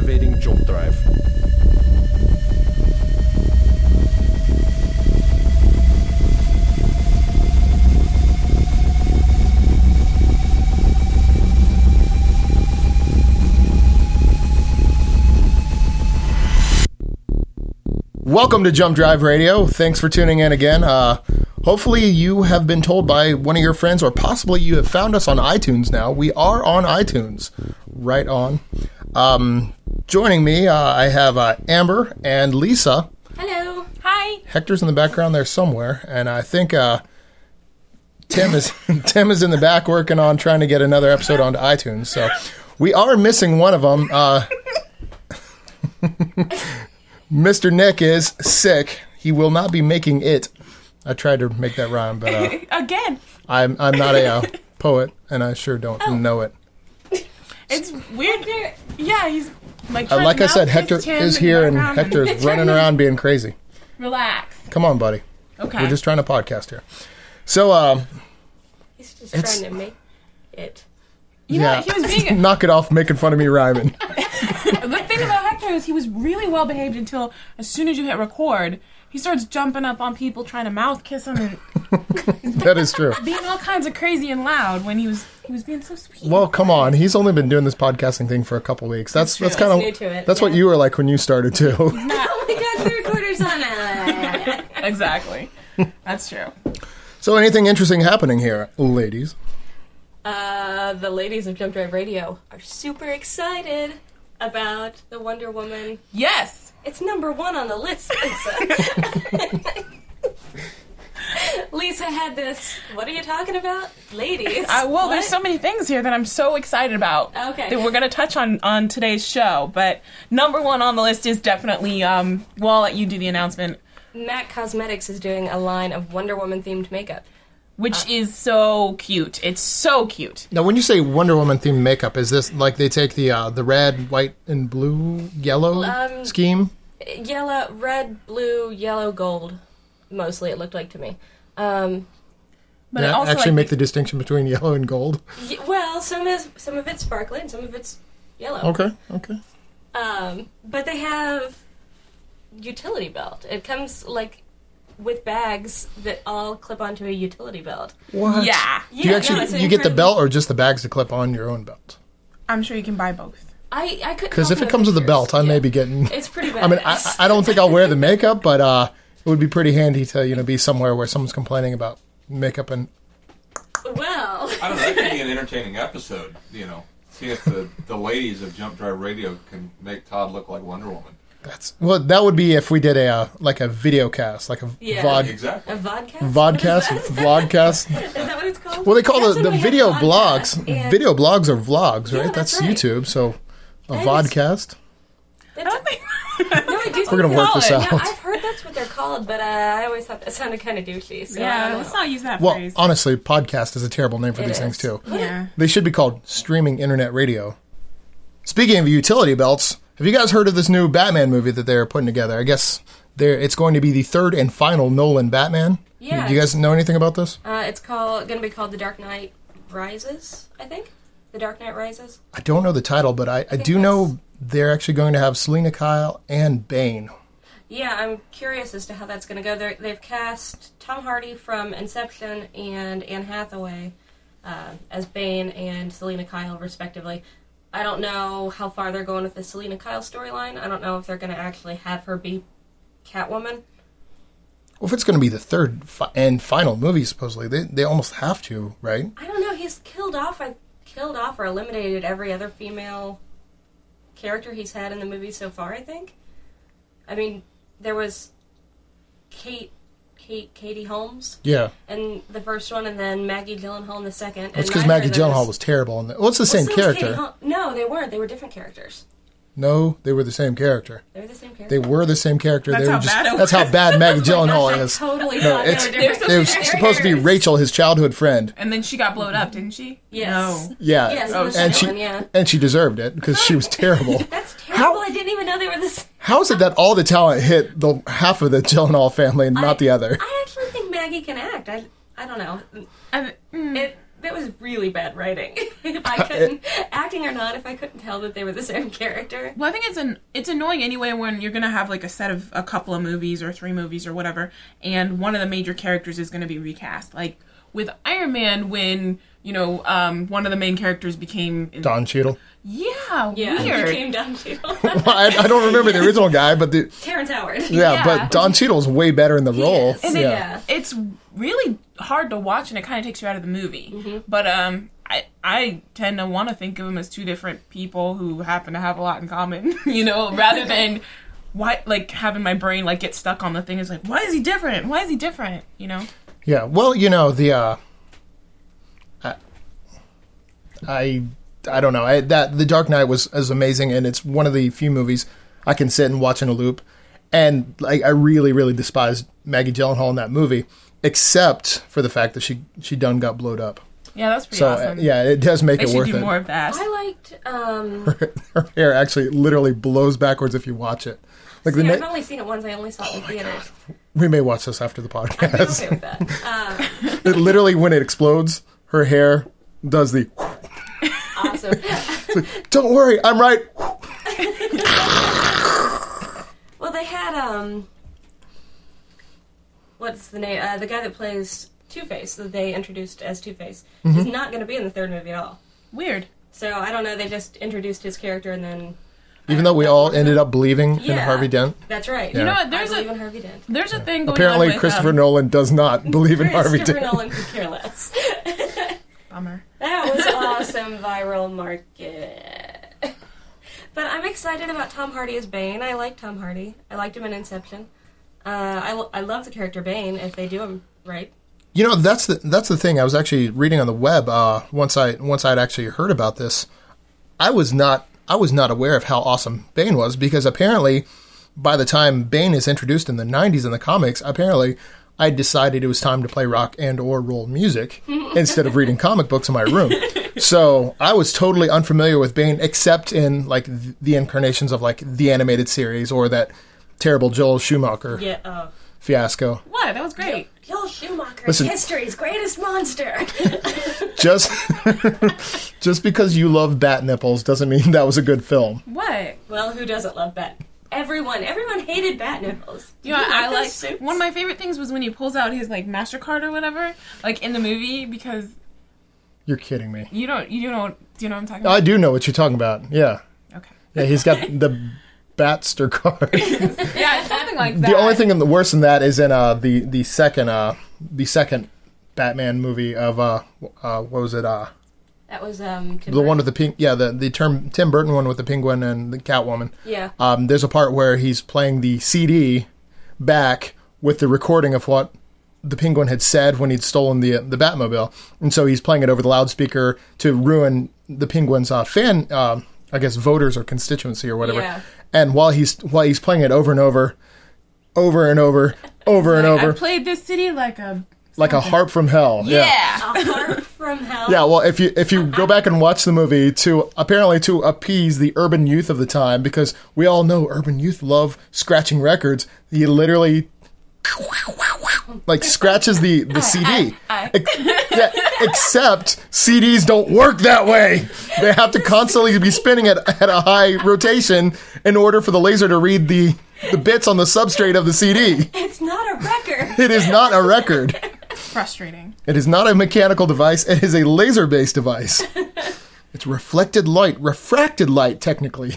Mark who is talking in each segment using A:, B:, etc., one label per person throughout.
A: activating jump drive. Welcome to Jump Drive Radio. Thanks for tuning in again. Hopefully you have been told by one of your friends, or possibly you have found us on iTunes now. We are on iTunes. Right on. Joining me, I have Amber and Lisa.
B: Hello. Hi.
A: Hector's in the background there somewhere, and I think Tim is in the back working on trying to get another episode onto iTunes. So we are missing one of them. Mr. Nick is sick. He will not be making it. I tried to make that rhyme, but
B: again,
A: I'm not a poet, and I sure don't know it.
B: It's weird. Yeah, he's like.
A: Like I said, Hector is here, and Hector is running around being crazy.
B: Relax.
A: Come on, buddy.
B: Okay.
A: We're just trying to podcast here. So,
C: he's just trying to make it.
B: You know, he was being.
A: Knock it off, making fun of me rhyming.
B: The thing about Hector is he was really well behaved until as soon as you hit record, he starts jumping up on people, trying to mouth kiss them, and
A: that is true.
B: Being all kinds of crazy and loud when he was being so sweet.
A: Well, come on, he's only been doing this podcasting thing for a couple weeks. That's kind of
C: new to it,
A: that's what you were like when you started too.
C: Oh my God, the recorder's on it.
B: Exactly, that's true.
A: So, anything interesting happening here, ladies?
C: The ladies of Jump Drive Radio are super excited about the Wonder Woman.
B: Yes!
C: It's number 1 on the list, Lisa. Lisa had this. What are you talking about? Ladies.
B: There's so many things here that I'm so excited about.
C: Okay.
B: That we're going to touch on today's show. But number 1 on the list is definitely, well, I'll let you do the announcement.
C: MAC Cosmetics is doing a line of Wonder Woman themed makeup.
B: Which is so cute. It's so cute.
A: Now, when you say Wonder Woman themed makeup, is this like they take the red, white, and blue, yellow scheme?
C: Yellow, red, blue, yellow, gold. Mostly, it looked like to me.
B: But
A: yeah,
B: also
A: actually make the distinction between yellow and gold.
C: Well, some of it's sparkly and some of it's yellow.
A: Okay.
C: But they have utility belt. It comes like with bags that all clip onto a utility belt.
A: What?
B: Yeah.
A: Do you actually get the belt or just the bags to clip on your own belt?
B: I'm sure you can buy both.
C: I couldn't.
A: Because if it comes with a belt, I may be getting.
C: It's pretty bad.
A: I mean, I don't think I'll wear the makeup, but it would be pretty handy to be somewhere where someone's complaining about makeup and.
C: Well,
D: I don't know. That could be an entertaining episode. See if the ladies of Jump Drive Radio can make Todd look like Wonder Woman.
A: That would be if we did a video cast, like a
D: exactly.
C: A vodcast?
A: Vlogcast.
C: Is that what it's called?
A: Well, they call the video blogs.
C: And
A: Video blogs are vlogs, right?
C: Yeah,
A: that's
C: right.
A: YouTube, so a vodcast.
B: I don't think...
A: We're going to work this out.
C: No, I've heard that's what they're called, but I always thought that sounded kind of douchey. So
B: Yeah, let's not use that
A: Well,
B: phrase.
A: honestly, podcast is a terrible name for
C: It
A: these
C: is.
A: things, too.
B: Yeah.
A: They should be called streaming internet radio. Speaking of utility belts, have you guys heard of this new Batman movie that they're putting together? I guess it's going to be the third and final Nolan Batman.
C: Yeah.
A: Do you guys know anything about this?
C: It's going to be called The Dark Knight Rises, I think. The Dark Knight Rises.
A: I don't know the title, but I do know they're actually going to have Selena Kyle and Bane.
C: Yeah, I'm curious as to how that's going to go. They've cast Tom Hardy from Inception and Anne Hathaway as Bane and Selena Kyle, respectively. I don't know how far they're going with the Selena Kyle storyline. I don't know if they're going to actually have her be Catwoman.
A: Well, if it's going to be the third and final movie, supposedly, they almost have to, right?
C: I don't know. He's killed off or eliminated every other female character he's had in the movie so far, I think. I mean, there was Katie Holmes.
A: Yeah.
C: In the first one, and then Maggie Gyllenhaal in the second.
A: It's because Maggie Gyllenhaal was terrible. Well, it's the same character.
C: No, they weren't. They were different characters.
A: No, they were the same character.
C: They were the same character.
A: They were the same character.
B: That's
A: That's how bad Maggie Gyllenhaal is.
C: Totally
A: No,
C: thought they were different.
A: it was supposed to be Rachel, his childhood friend.
B: And then she got blown up, didn't she?
C: Yes.
B: No.
A: Yeah.
C: Yes,
B: Oh,
C: in the
A: and
C: second one, yeah.
A: she deserved it because she was terrible.
C: That's terrible. I didn't even know they were the same.
A: How is it that all the talent hit the half of the Gyllenhaal family and not the other?
C: I actually think Maggie can act. I don't know. that was really bad writing. If I couldn't, acting or not, if I couldn't tell that they were the same character.
B: Well, I think it's annoying anyway when you're gonna have like a set of a couple of movies or 3 movies or whatever, and one of the major characters is gonna be recast. Like with Iron Man, when one of the main characters became
A: Don Cheadle.
B: Yeah,
C: Yeah,
B: weird.
C: he came down to
A: Well, I don't remember the original guy, but
C: Terrence Howard.
A: yeah, but Don Cheadle's way better in the role.
C: is.
B: And
A: Yeah.
B: it's really hard to watch, and it kind of takes you out of the movie.
C: Mm-hmm.
B: But I tend to want to think of them as 2 different people who happen to have a lot in common, rather than having my brain like get stuck on the thing. It's like, why is he different? Why is he different?
A: Yeah, well, I don't know. The Dark Knight was amazing, and it's one of the few movies I can sit and watch in a loop. And I really, really despised Maggie Gyllenhaal in that movie, except for the fact that she done got blowed up.
B: Yeah, that's pretty
A: So
B: awesome.
A: yeah, it does make
B: They
A: it
B: should
A: worth
B: do
A: it.
B: more of that.
C: I liked.
A: Her hair actually literally blows backwards if you watch it. Like
C: See, I've only seen it once. I only saw it in theaters.
A: we may watch this after the
C: I'm
A: podcast.
C: okay with that.
A: It literally, when it explodes, her hair does the.
C: Awesome.
A: Don't worry, I'm right.
C: Well, they had what's the name? The guy that plays Two-Face that they introduced as Two-Face is not going to be in the 3rd movie at all.
B: Weird.
C: So I don't know. They just introduced his character and then.
A: Even though we all ended up believing in
C: Yeah.
A: Harvey Dent.
C: That's right.
A: You know
B: what,
C: I believe in Harvey Dent.
B: There's a thing going
A: Apparently,
B: on with,
A: Christopher Nolan does not believe in Harvey
C: Christopher
A: Dent.
C: Nolan could care less.
B: Bummer.
C: That was awesome, viral market. But I'm excited about Tom Hardy as Bane. I like Tom Hardy. I liked him in Inception. I love the character Bane if they do him right.
A: That's the thing. I was actually reading on the web once I'd actually heard about this. I was not aware of how awesome Bane was, because apparently by the time Bane is introduced in the 90s in the comics, apparently I decided it was time to play rock and or roll music instead of reading comic books in my room. So I was totally unfamiliar with Bane, except in like the incarnations of like the animated series or that terrible Joel Schumacher fiasco.
B: What? That was great.
C: Joel Schumacher,
A: Listen.
C: history's greatest monster.
A: Just because you love bat nipples doesn't mean that was a good film.
B: What?
C: Well, who doesn't love Bat? Everyone hated Bat nipples.
B: You know,
C: Did
B: I
C: those
B: like
C: suits?
B: one of my favorite things was when he pulls out his like MasterCard or whatever, like in the movie, because
A: You're kidding me.
B: do you know what I'm talking about?
A: I do know what you're talking about. Yeah.
B: Okay.
A: Yeah, he's got the Batster card.
B: Yeah, it's something like that.
A: The only thing worse than that is in the second Batman movie of what was it?
C: That was Tim
A: The one
C: Burton.
A: with the pink. Yeah, the Tim Burton one with the penguin and the Catwoman.
C: Yeah.
A: There's a part where he's playing the CD back with the recording of what the penguin had said when he'd stolen the Batmobile, and so he's playing it over the loudspeaker to ruin the penguin's fan, I guess, voters or constituency or whatever.
C: Yeah.
A: And while he's playing it over and over and over and
B: I
A: over,
B: played this city like a
A: harp from hell.
B: yeah.
C: A Heart from Hell.
A: Yeah, well, if you go back and watch the movie to appease the urban youth of the time, because we all know urban youth love scratching records, he literally like scratches the CD. Yeah, except CDs don't work that way. They have to constantly be spinning at a high rotation in order for the laser to read the bits on the substrate of the CD.
C: It's not a record.
A: It is not a record.
B: Frustrating.
A: It is not a mechanical device. It is a laser-based device. It's refracted light, technically.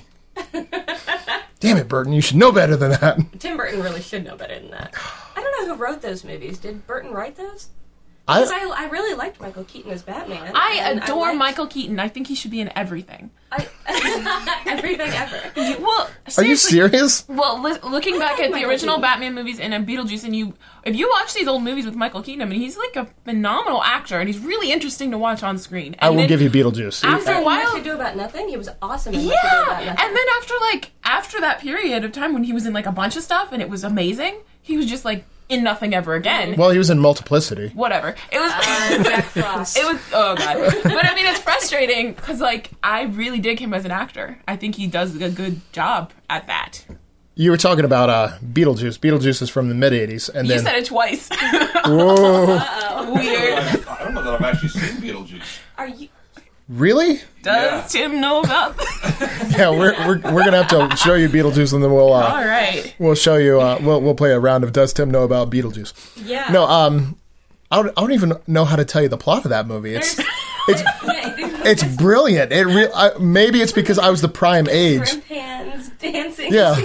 A: Damn it, Burton, you should know better than that.
C: Tim Burton really should know better than that. I don't know who wrote those movies. Did Burton write those? Because I really liked Michael Keaton as Batman.
B: I
C: and
B: adore
C: liked-
B: Michael Keaton. I think he should be in everything.
C: Everything ever.
B: Well,
A: Are you
B: seriously,
A: serious?
B: Well, looking back at the
C: Michael
B: original
C: Keaton.
B: Batman movies and Beetlejuice, and if you watch these old movies with Michael Keaton, I mean, he's like a phenomenal actor, and he's really interesting to watch on screen.
A: I
B: And
A: will
B: then
A: give you Beetlejuice.
B: After a
C: What
B: while,
C: to do about nothing? He was awesome in What to Do About
B: yeah,
C: Nothing.
B: and then after that period of time when he was in like a bunch of stuff and it was amazing, he was just like in nothing ever again.
A: Well, he was in Multiplicity.
B: Whatever. It was.
C: Jack Frost.
B: It was, oh god. But I mean, it's frustrating because, like, I really dig him as an actor. I think he does a good job at that.
A: You were talking about Beetlejuice. Beetlejuice is from the mid-'80s. And
B: You
A: then,
B: said it twice.
A: whoa.
B: Weird.
D: I don't know that that I've actually seen Beetlejuice.
C: Are you?
A: Really?
B: Does Tim know about
A: Yeah, we're gonna have to show you Beetlejuice, and then we'll
B: All right.
A: we'll show you. We'll play a round of Does Tim Know About Beetlejuice?
C: Yeah.
A: No, I don't even know how to tell you the plot of that movie. It's it's brilliant. Maybe it's because I was the prime age.
C: Shrimp hands dancing.
A: Yeah.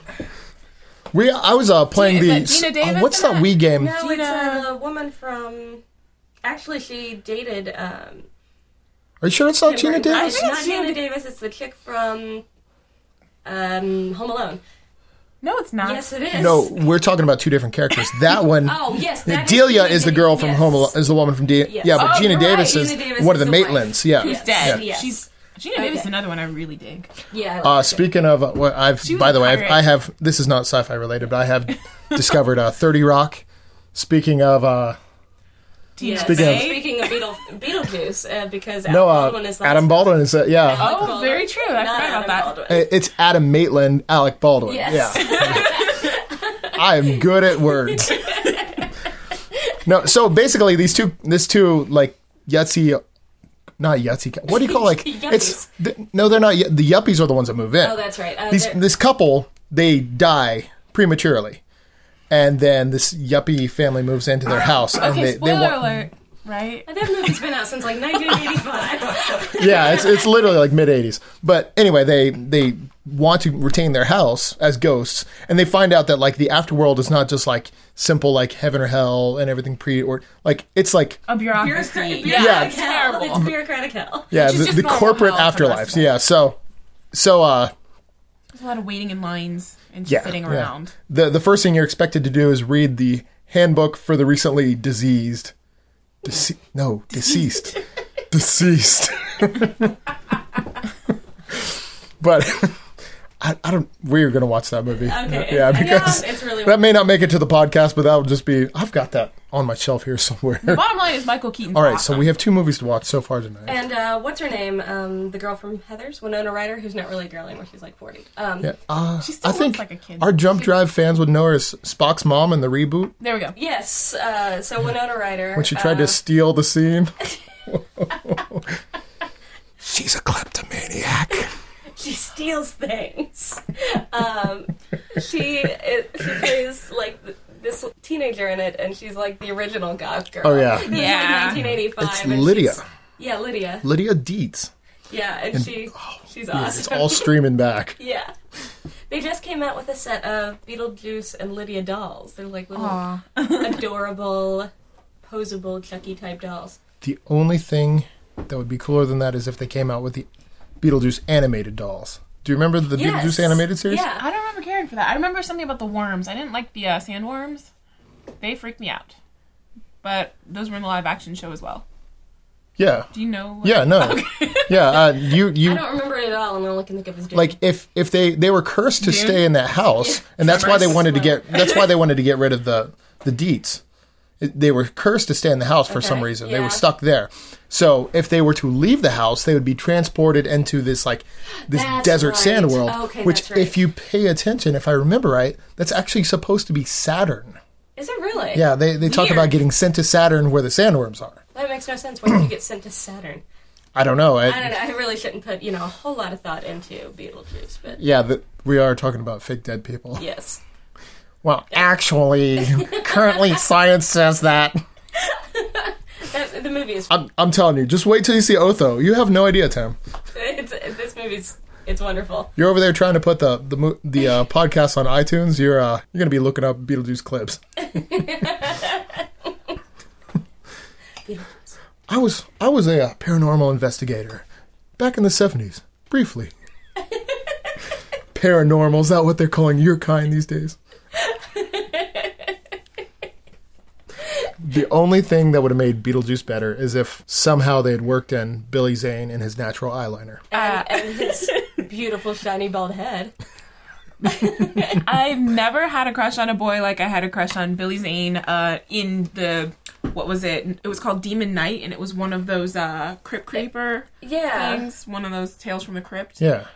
A: I was playing
B: Is that Gina Davis
A: what's
B: in
A: that
B: that?
A: Wii game?
C: No,
B: Gina-
C: it's a woman from. Actually, she dated.
A: Are you sure it's not Gina Davis?
C: It's not Gina Davis. It's the chick from Home Alone.
B: No, it's not.
C: Yes, it is.
A: No, we're talking about two different characters. That one,
C: Oh, yes.
A: Delia is the girl from Home Alone, is the woman from
C: Yes.
A: Yeah, but
B: Oh,
A: Gina
B: right.
A: Davis is
C: Gina Davis
A: one of
C: is
A: the
C: the wife.
A: Maitlands. Yeah.
B: Who's dead.
C: Yes.
B: She's Gina Davis is
C: Okay.
B: another one I really dig.
C: Yeah. I like
A: Speaking of,
B: She was
A: by
B: a
A: the way,
B: pirate.
A: I have. This is not sci-fi related, but I have discovered 30 Rock. Speaking of,
B: Tina
A: Speaking of-
B: Fey.
C: Speaking of Beetlejuice, because
A: no,
C: Baldwin is
A: Adam Baldwin is yeah.
B: Oh, very true. I
C: Not
B: forgot
C: Adam
B: about that.
C: Baldwin.
A: It's Adam Maitland, Alec Baldwin.
C: Yes.
A: Yeah. I am good at words. No, so basically this two like Yahtzee, not Yahtzee. What do you call
C: Yuppies.
A: no, they're not. The yuppies are the ones that move in.
C: Oh, that's right.
A: This couple, they die prematurely, and then this yuppie family moves into their house, and
B: Okay,
A: they
B: spoiler
A: want.
B: alert. Right?
C: That movie's been out since like 1985.
A: Yeah, it's literally like mid '80s. But anyway, they want to retain their house as ghosts, and they find out that like the afterworld is not just like simple like heaven or hell and everything or like it's like
B: A bureaucracy.
A: Yeah,
C: It's
B: it's terrible.
C: It's bureaucratic hell.
A: yeah
B: Which is
A: the
B: just normal
A: corporate
B: hell for the rest
A: afterlives.
B: of
A: Yeah, so
B: There's a lot of waiting in lines and
A: yeah,
B: sitting
A: yeah.
B: around.
A: The first thing you're expected to do is read the handbook for the recently deceased. Deceased. Deceased. But I don't. We're gonna watch that movie.
C: Okay.
A: Yeah, because
C: it's really
A: that may not make it to the podcast, but that would just be. I've got that on my shelf here somewhere.
B: Bottom line is Michael Keaton's
A: All right,
B: awesome.
A: so we have 2 movies to watch so far tonight.
C: And what's her name? The girl from Heathers, Winona Ryder, who's not really a girl anymore. She's like 40.
A: Yeah,
B: She still
A: I think
B: looks like a kid.
A: our Jump Drive fans would know her as Spock's mom in the reboot
B: There we go.
C: Yes. So Winona Ryder.
A: when she tried to steal the scene. She's a kleptomaniac.
C: She steals things. She plays like this teenager in it, and she's like the original goth girl.
A: Oh, yeah.
C: It's like
B: Yeah.
C: 1985.
A: It's
C: and
A: Lydia.
C: Yeah, Lydia.
A: Lydia Dietz.
C: Yeah, and she's
A: Yeah, it's
C: awesome.
A: all streaming back.
C: Yeah. They just came out with a set of Beetlejuice and Lydia dolls. They're like little
B: Aw.
C: adorable, posable Chucky type dolls.
A: The only thing that would be cooler than that is if they came out with the Beetlejuice animated dolls. Do you remember the
C: Yes.
A: Beetlejuice animated series?
C: Yeah.
B: I don't remember caring for that. I remember something about the worms. I didn't like the sandworms. They freaked me out. But those were in the live action show as well.
A: Yeah.
B: Do you know? what-
A: Yeah, no. Yeah,
C: I
A: you
C: don't remember it at all, and all I can think of is Jane.
A: like if they were cursed to
B: Dune?
A: stay in that house, and that's why they
B: Tremors.
A: wanted to get rid of the Dietz. They were cursed to stay in the house for some
C: Okay,
A: reason. They
C: yeah.
A: were stuck there. So if they were to leave the house, they would be transported into this
C: That's
A: desert
C: right.
A: sand world.
C: Okay,
A: which,
C: that's right.
A: if you pay attention, if I remember right, that's actually supposed to be Saturn.
C: Is it really?
A: Yeah, they talk
B: Weird.
A: about getting sent to Saturn where the sandworms are.
C: That makes no sense. Why would you get sent to Saturn?
A: I don't know.
C: I don't know. I really shouldn't put, a whole lot of thought into Beetlejuice, but
A: Yeah, we are talking about fake dead people.
C: yes.
A: Well, actually, currently science says that.
C: The movie is...
A: I'm telling you, just wait till you see Otho. You have no idea, Tim.
C: This movie's... It's wonderful.
A: You're over there trying to put the podcast on iTunes. You're gonna be looking up Beetlejuice clips.
C: Beetlejuice.
A: I was a paranormal investigator back in the 70s, briefly. Paranormal, is that what they're calling your kind these days? The only thing that would have made Beetlejuice better is if somehow they had worked in Billy Zane and his natural eyeliner.
C: And his beautiful, shiny, bald head.
B: I've never had a crush on a boy like I had a crush on Billy Zane in the... What was it? It was called Demon Knight, and it was one of those Crypt Creeper
C: Yeah.
B: things. One of those Tales from the Crypt.
A: Yeah.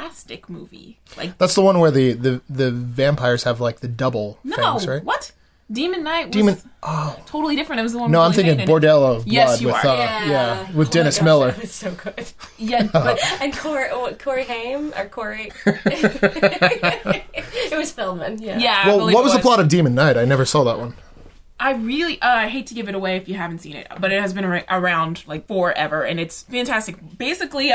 B: Fantastic movie. Like,
A: That's the one where the vampires have like the double
B: no,
A: things, right?
B: what? Demon Knight was
A: Demon. Oh
B: totally different. It was the one.
A: no,
B: with
A: I'm
B: Billy
A: thinking
B: Zane in it.
A: Bordello of
B: Yes,
A: Blood
B: you
A: with
B: are.
A: with
C: Oh
A: Dennis
C: my gosh,
A: Miller.
C: That was so good.
B: Yeah, but
C: And Corey Haim or Corey. It was Feldman. Yeah.
B: yeah. I
A: Well,
B: believe
A: what
B: it
A: was the plot of Demon Knight? I never saw that one.
B: I really, I hate to give it away if you haven't seen it, but it has been around like forever, and it's fantastic. Basically,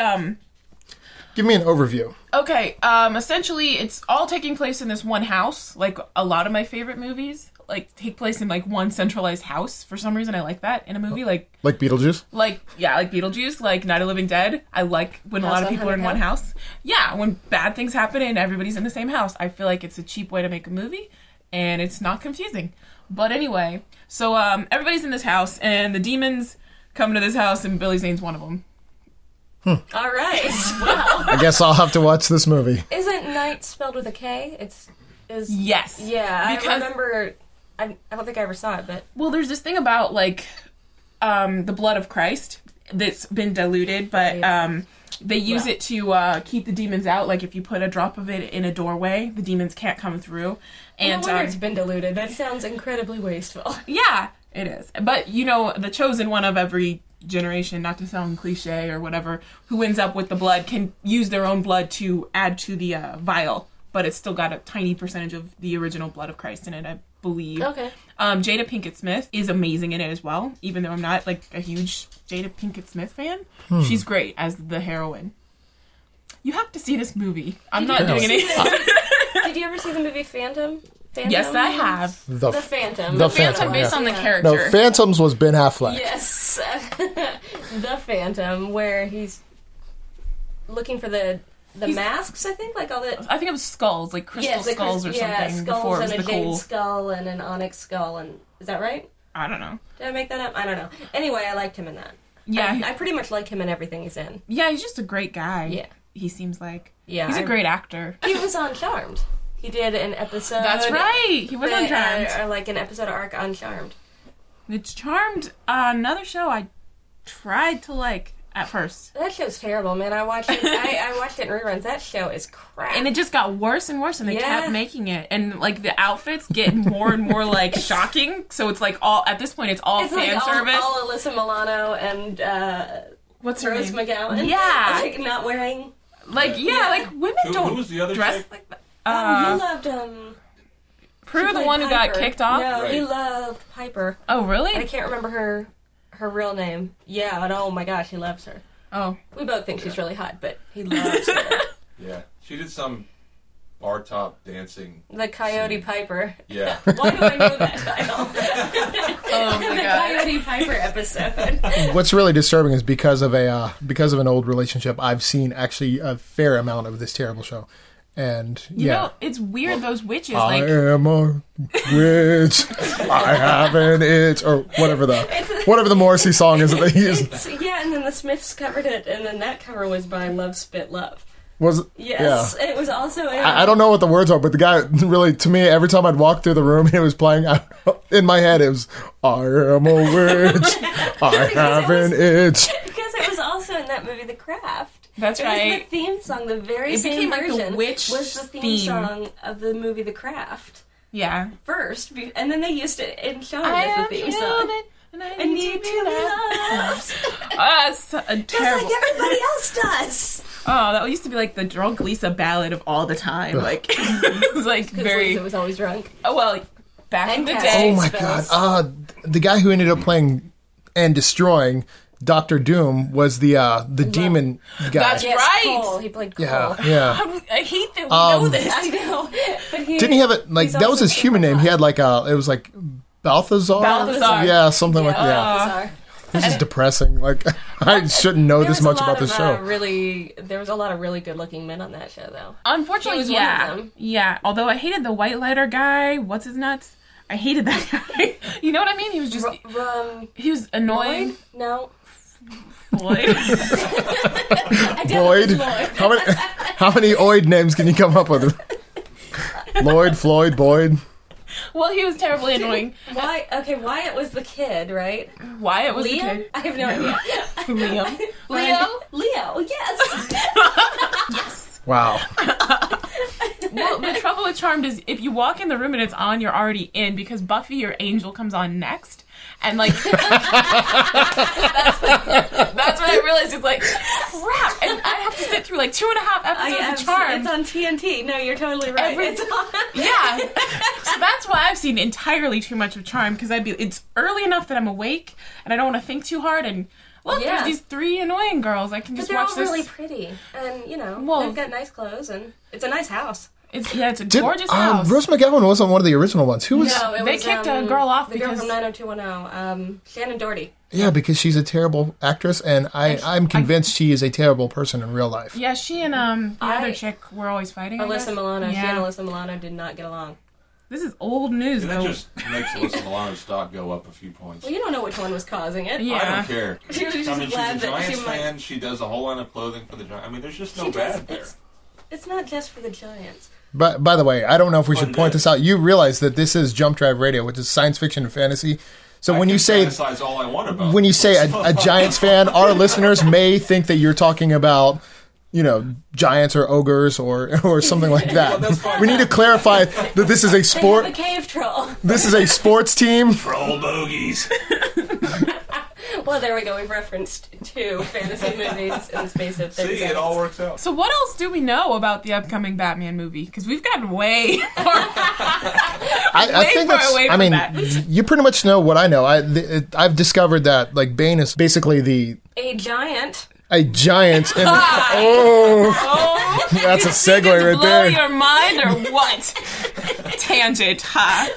A: Give me an overview.
B: okay, essentially, it's all taking place in this one house. Like a lot of my favorite movies, like take place in like one centralized house. For some reason, I like that in a movie. Like
A: Beetlejuice?
B: like Beetlejuice, like Night of the Living Dead. I like when a lot of
C: House on
B: people are in
C: Haunted
B: one house. Yeah, when bad things happen and everybody's in the same house. I feel like it's a cheap way to make a movie, and it's not confusing. But anyway, so everybody's in this house, and the demons come to this house, and Billy Zane's one of them.
C: All right. Wow.
A: I guess I'll have to watch this movie.
C: Isn't Knight spelled with a K? Is
B: Yes.
C: Yeah,
B: Because-
C: I remember. I don't think I ever saw it, but
B: Well, there's this thing about like the blood of Christ that's been diluted, but they use it to keep the demons out. Like if you put a drop of it in a doorway, the demons can't come through. And
C: no wonder it's been diluted. That sounds incredibly wasteful.
B: yeah, it is. But you know, the chosen one of every generation, not to sound cliche or whatever, who ends up with the blood can use their own blood to add to the vial, but it's still got a tiny percentage of the original blood of Christ in it, I believe.
C: Okay.
B: Jada Pinkett Smith is amazing in it as well, even though I'm not like a huge Jada Pinkett Smith fan. She's great as the heroine. You have to see this movie. I'm not doing anything.
C: Did you ever see the movie Phantom?
B: Yes, I have.
A: The
C: The Phantom.
A: The
B: Phantom
A: Phantom,
B: based
A: yeah.
B: on the
C: Yeah.
B: character.
A: No, Phantoms was Ben Affleck.
C: Yes. The Phantom, where he's looking for the masks, I think, like all the
B: I think it was skulls, like crystal
C: the
B: skulls or something.
C: skulls
B: before it was
C: and a
B: the
C: jade
B: cool.
C: skull and an onyx skull, and is that right?
B: I don't know.
C: Did I make that up? I don't know. Anyway, I liked him in that.
B: Yeah,
C: I pretty much like him in everything he's in.
B: yeah, he's just a great guy.
C: Yeah.
B: He seems like
C: Yeah,
B: he's a great actor.
C: He was on Charmed. He did an episode.
B: That's right. He was on Charmed.
C: Or like an episode arc on Charmed.
B: It's Charmed. Another show I tried to like at first,
C: That show's terrible, man. I watched it. I watched it in reruns. That show is crap.
B: and it just got worse and worse, and they
C: Yeah.
B: kept making it, and like the outfits get more and more like shocking. So it's like all at this point, it's all
C: it's
B: fan
C: like
B: service.
C: all Alyssa Milano and
B: What's her
C: Rose
B: name?
C: McGowan.
B: Yeah.
C: like not wearing.
B: Like like women
D: Who
B: don't
D: was the other
B: dress
D: chick?
B: like that.
C: Oh, he loved
B: Prue, the
C: played
B: one who got
C: Piper.
B: kicked off.
C: No, he
D: Right.
C: loved Piper.
B: Oh
C: And I
B: really?
C: can't remember her real name. Yeah, and oh my gosh, he loves her.
B: Oh,
C: We both think she's really hot, but he loves her.
D: Yeah, she did some bar top dancing.
C: The Coyote Piper.
D: Yeah,
C: Why do I know that title?
B: oh my
C: The
B: god.
C: Coyote Piper episode.
A: What's really disturbing is because of an old relationship, I've seen actually a fair amount of this terrible show, and
B: You know, it's weird. Those witches,
A: I
B: like
A: am a witch. I have an itch, or whatever the Morrissey song is that they use.
C: Yeah, and then the Smiths covered it, and then that cover was by Love Spit Love.
A: Was
C: Yes,
A: yeah.
C: it was also.
A: I don't know what the words are, but the guy really, to me, every time I'd walk through the room, it was playing. In my head, it was I am a witch. I have an itch.
C: Because it was also in that movie, The Craft.
B: That's
C: It was
B: right.
C: the theme song. The very
B: It
C: same
B: became like the
C: version
B: witch
C: was the theme
B: theme.
C: song of the movie The Craft
B: yeah.
C: first, and then they used it in Charmed
B: I
C: as
B: am
C: the theme song.
B: human, and I
C: I need to be loved,
B: That's a
C: just
B: terrible.
C: like everybody else does.
B: Oh, that used to be like the drunk Lisa ballad of all the time. Like it was like very.
C: It was always drunk.
B: Oh well, back in
C: And
B: the
C: Cass.
B: day.
A: Oh my
C: Spells.
A: god! The guy who ended up playing and destroying Doctor Doom was the demon guy.
B: That's
C: Yes,
B: right.
C: Cole. He played Cole.
A: yeah.
B: I hate that we know this.
C: I know. But
A: Didn't he have it like
C: he's
A: that was
C: also
A: his human name? He had like it was like Balthazar.
B: Balthazar.
A: Yeah, something like that.
C: Balthazar.
A: This is depressing. Like I shouldn't know
C: There
A: this
C: was a
A: much
C: lot
A: about this
C: of,
A: show.
C: there was a lot of really good-looking men on that show, though.
B: Unfortunately,
C: He was one of
B: yeah,
C: them.
B: yeah. Although I hated the white lighter guy. What's his nuts? I hated that guy. You know what I mean? He was just he was annoying.
C: Lloyd? No.
B: Floyd.
C: I definitely
A: Lloyd.
C: was Lloyd.
A: How many Oid names can you come up with? Lloyd, Floyd, Boyd.
B: Well, he was terribly annoying.
C: Wyatt was the kid, right?
B: Wyatt was the
C: Liam?
B: kid.
C: I have no idea.
B: Liam.
C: Leo? Leo, yes.
A: Wow.
B: Well, the trouble with Charmed is if you walk in the room and it's on, you're already in because Buffy or Angel comes on next. And, like, that's when I realized it's like, crap. And I have to sit through, like, 2.5 episodes of Charmed.
C: It's on TNT. No, you're totally right. It's on.
B: Yeah. So that's why I've seen entirely too much of Charmed because it's early enough that I'm awake and I don't want to think too hard and... Look, there's these 3 annoying girls. I can just watch this.
C: But they're all really pretty. And, they've got nice clothes, and it's a nice house.
B: It's a gorgeous house.
A: Rose McGowan wasn't one of the original ones. Who was...
C: No,
B: they kicked a girl off
C: the
B: because...
C: girl from 90210, Shannon Doherty.
A: Yeah, because she's a terrible actress, and I'm convinced she is a terrible person in real life.
B: Yeah, she and the other chick were always fighting,
C: Alyssa Milano.
B: Yeah.
C: She and Alyssa Milano did not get along.
B: This is old news,
D: And
B: though.
D: that just makes Alyssa Milano's stock go up a few points.
C: Well, you don't know which one was causing it.
B: Yeah.
D: I don't care.
C: She was just
D: I mean, she's
C: glad
D: a
C: that
D: Giants
C: she might...
D: fan. She does a whole line of clothing for the Giants. I mean, there's just no
C: She does.
D: bad there.
C: It's not just for the Giants.
A: But by the way, I don't know if we should
D: But
A: point this out. You realize that this is Jump Drive Radio, which is science fiction and fantasy. So
D: I
A: when
D: can
A: you say
D: fantasize all I want about
A: when you
D: it.
A: say a Giants fan, our listeners may think that you're talking about, giants or ogres or something like that.
D: Well, that's fine.
A: We need to clarify that this is a
C: They
A: sport.
C: have a cave troll.
A: This is a sports team.
D: Troll bogeys.
C: Well, there we go. We've referenced 2 fantasy movies in the space of 30
D: See,
C: seconds.
D: it all works out.
B: So what else do we know about the upcoming Batman movie? Because we've gotten way far,
A: I
B: way
A: think
B: far
A: that's.
B: away
A: I
B: from
A: mean,
B: that.
A: you pretty much know what I know. I've discovered that like Bane is basically
C: A giant.
A: a giant. And, oh, that's a segue right
B: blow
A: there.
B: your mind or what? Tangent, ha.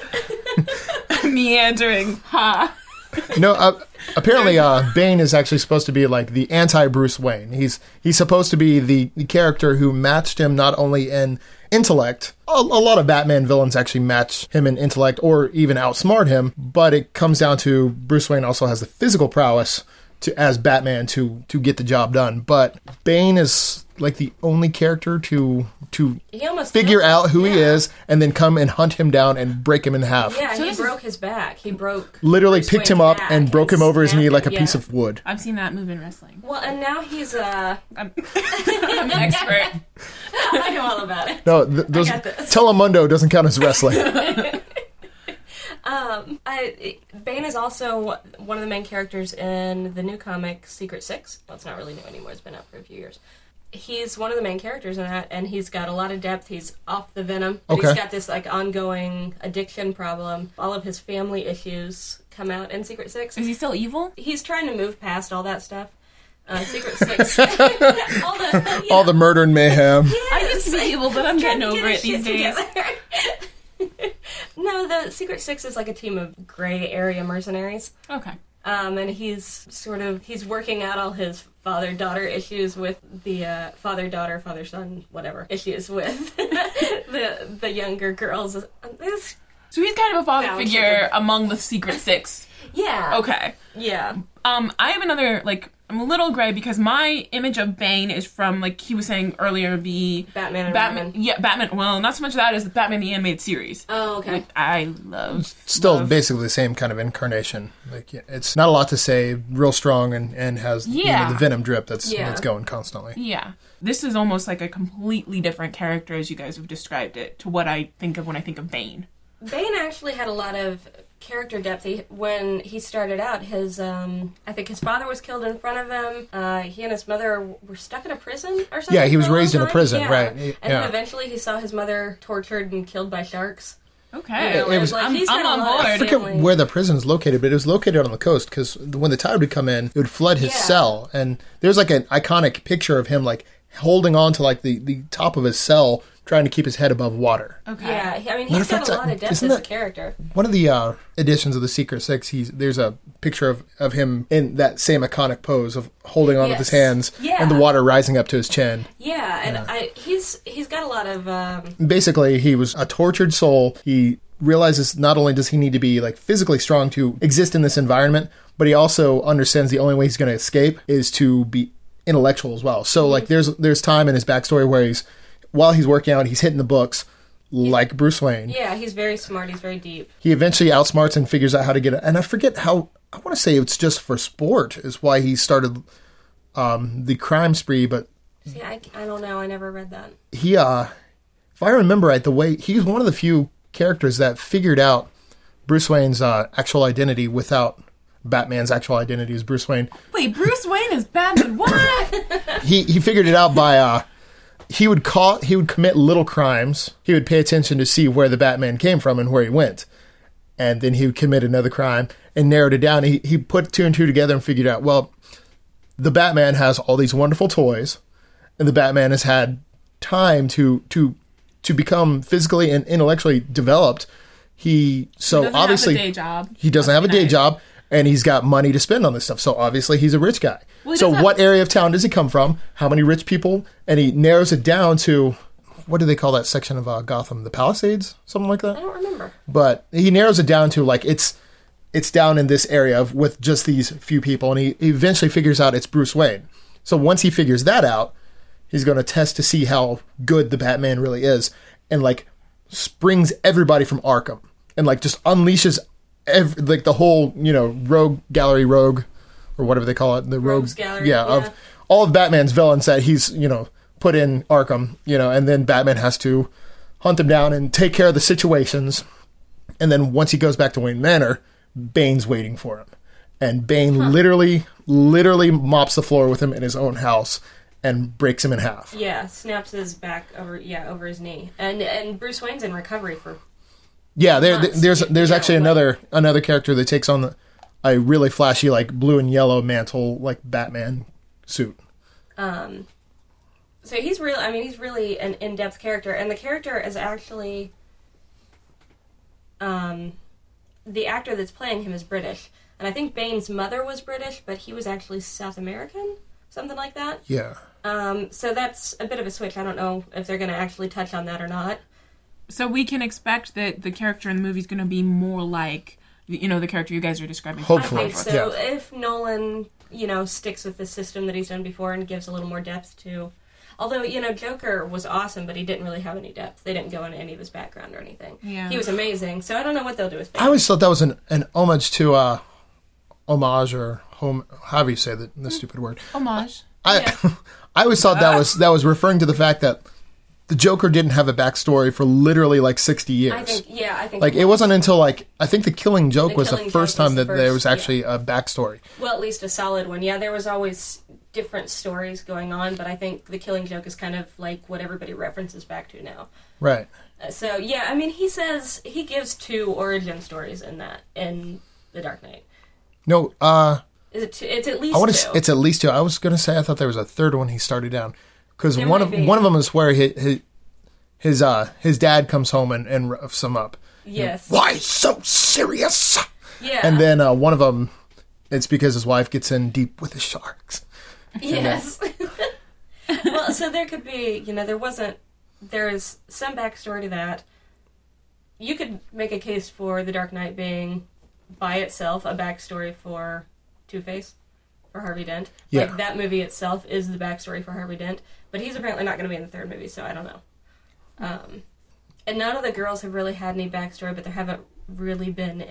B: Meandering, ha.
A: No, apparently Bane is actually supposed to be like the anti-Bruce Wayne. He's supposed to be the character who matched him not only in intellect. A lot of Batman villains actually match him in intellect or even outsmart him, but it comes down to Bruce Wayne also has the physical prowess as Batman to get the job done. But Bane is like the only character to
C: He almost
A: figure
C: killed him.
A: out who he is and then come and hunt him down and break him in half.
C: Yeah,
B: So
C: he
B: this
C: broke his back. He broke.
A: Literally
C: Bruce
A: picked him
C: Wayne's
A: up
C: back
A: and broke him over his knee like a
C: snapped
A: piece
C: him.
A: of wood.
B: I've seen that move in wrestling.
C: Well, and now he's
B: I'm an expert.
C: I know all about it.
A: No, those
C: got this.
A: Telemundo doesn't count as wrestling.
C: Bane is also one of the main characters in the new comic Secret Six. Well, it's not really new anymore. It's been out for a few years. He's one of the main characters in that, and he's got a lot of depth. He's off the venom, but
A: Okay.
C: he's got this like ongoing addiction problem. All of his family issues come out in Secret Six.
B: Is he still evil?
C: He's trying to move past all that stuff. Secret Six, all
A: All the murder and mayhem.
B: I used to be evil, but I'm getting over it
C: his
B: these
C: shit
B: days.
C: together. No, the Secret Six is like a team of gray area mercenaries.
B: Okay.
C: And he's working out all his father-daughter issues with the father-daughter, father-son, whatever issues with the younger girls.
B: So he's kind of a father
C: Found
B: figure
C: chicken.
B: among the Secret Six.
C: Yeah.
B: Okay.
C: Yeah.
B: I have another, I'm a little gray because my image of Bane is from, he was saying earlier, the...
C: Batman and Robin.
B: Yeah, Batman. Well, not so much that as the Batman the Animated Series.
C: Oh, okay.
B: Which I love.
A: Still basically the same kind of incarnation. Like it's not a lot to say, real strong and has the venom drip that's going constantly.
B: Yeah. This is almost like a completely different character as you guys have described it to what I think of when I think of Bane.
C: Bane actually had a lot of character depth. When he started out, I think his father was killed in front of him. He and his mother were stuck in a prison or something.
A: Yeah, he was
C: for a long
A: raised in a
C: time.
A: prison,
C: Yeah.
A: right.
C: And then eventually he saw his mother tortured and killed by sharks.
B: Okay.
A: It was-
C: he's
B: I'm
C: got a
B: on
C: lot of
B: board.
A: I forget
C: family.
A: where the prison is located, but it was located on the coast because when the tide would come in, it would flood his cell. And there's an iconic picture of him holding on to the top of his cell, trying to keep his head above water.
B: Okay.
C: Yeah, he's
A: Matter of
C: got
A: fact,
C: a lot of depth as
A: isn't
C: a
A: that-
C: character.
A: One of the editions of the Secret Six, there's a picture of him in that same iconic pose of holding on with his hands and the water rising up to his chin.
C: Yeah, and he's got a lot of...
A: Basically, he was a tortured soul. He realizes not only does he need to be physically strong to exist in this environment, but he also understands the only way he's going to escape is to be intellectual as well. So there's time in his backstory where while he's working out, he's hitting the books like Bruce Wayne.
C: Yeah, he's very smart. He's very deep.
A: He eventually outsmarts and figures out how to get it. And I forget how, I want to say it's just for sport is why he started the crime spree, but
C: See, I don't know. I never read that.
A: he, if if I remember right, the way he's one of the few characters that figured out Bruce Wayne's actual identity without Batman's actual identity as Bruce Wayne.
B: Wait, Bruce Wayne is Batman? What?
A: He figured it out by he would commit little crimes. He would pay attention to see where the Batman came from and where he went, and then he would commit another crime and narrowed it down. He put two and two together and figured out, well, the Batman has all these wonderful toys, and the Batman has had time to become physically and intellectually developed. He obviously
B: have a day job.
A: He doesn't have a day job, and he's got money to spend on this stuff. So obviously he's a rich guy.
B: Well,
A: so what area of town does he come from? How many rich people? And he narrows it down to, what do they call that section of Gotham? The Palisades? Something like that?
C: I don't remember.
A: But he narrows it down to like it's down in this area with just these few people, and he eventually figures out it's Bruce Wayne. So once he figures that out, he's going to test to see how good the Batman really is, and like springs everybody from Arkham, and like just unleashes like the whole rogue gallery, or whatever they call it, the
C: Rogues Gallery,
A: yeah, of all of Batman's villains that he's put in Arkham, and then Batman has to hunt them down and take care of the situations, and then once he goes back to Wayne Manor, Bane's waiting for him, and Bane literally mops the floor with him in his own house and breaks him in half.
C: Yeah, snaps his back over his knee, and Bruce Wayne's in recovery for.
A: Yeah, there's actually another character that takes on a really flashy like blue and yellow mantle like Batman suit.
C: So he's really an in-depth character, and the character is actually the actor that's playing him is British, and I think Bane's mother was British, but he was actually South American, something like that.
A: Yeah.
C: So that's a bit of a switch. I don't know if they're going to actually touch on that or not.
B: So we can expect that the character in the movie is going to be more like, the character you guys are describing.
A: Hopefully.
C: I think so.
A: Yeah.
C: If Nolan, sticks with the system that he's done before and gives a little more depth to... Although, Joker was awesome, but he didn't really have any depth. They didn't go into any of his background or anything.
B: Yeah.
C: He was amazing, so I don't know what they'll do with Bane.
A: I always thought that was an homage to homage or home. However you say the stupid word.
B: Homage.
A: I always thought that was referring to the fact that the Joker didn't have a backstory for literally like 60 years.
C: I think
A: like it wasn't until like I think the Killing Joke was the first time that there was
C: yeah.
A: actually a backstory.
C: Well, at least a solid one. Yeah, there was always different stories going on, but I think the Killing Joke is kind of like what everybody references back to now.
A: Right.
C: So yeah, he gives 2 origin stories in The Dark Knight.
A: No,
C: it's at least 2.
A: It's at least 2. I was gonna say I thought there was a third one he started down because one of them is where his dad comes home and roughs him up.
C: Yes.
A: Why so serious?
C: Yeah.
A: And then one of them, it's because his wife gets in deep with the sharks.
C: Yes. Well, so there could be, there's some backstory to that. You could make a case for The Dark Knight being, by itself, a backstory for Two-Face, for Harvey Dent.
A: Yeah.
C: Like, that movie itself is the backstory for Harvey Dent, but he's apparently not going to be in the third movie, so I don't know. And none of the girls have really had any backstory, but there haven't been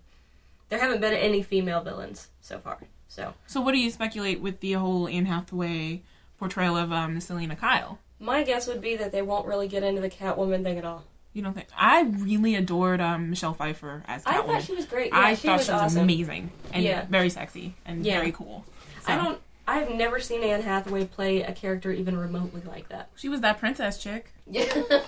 C: any female villains so far. So
B: what do you speculate with the whole Anne Hathaway portrayal of Selina Kyle?
C: my guess would be that they won't really get into the Catwoman thing at all.
B: You don't think? I really adored Michelle Pfeiffer as Catwoman.
C: I thought she was great. Yeah,
B: I thought she was
C: awesome.
B: amazing and very sexy and very cool. So,
C: I've never seen Anne Hathaway play a character even remotely like that.
B: she was that princess chick.
C: Yeah.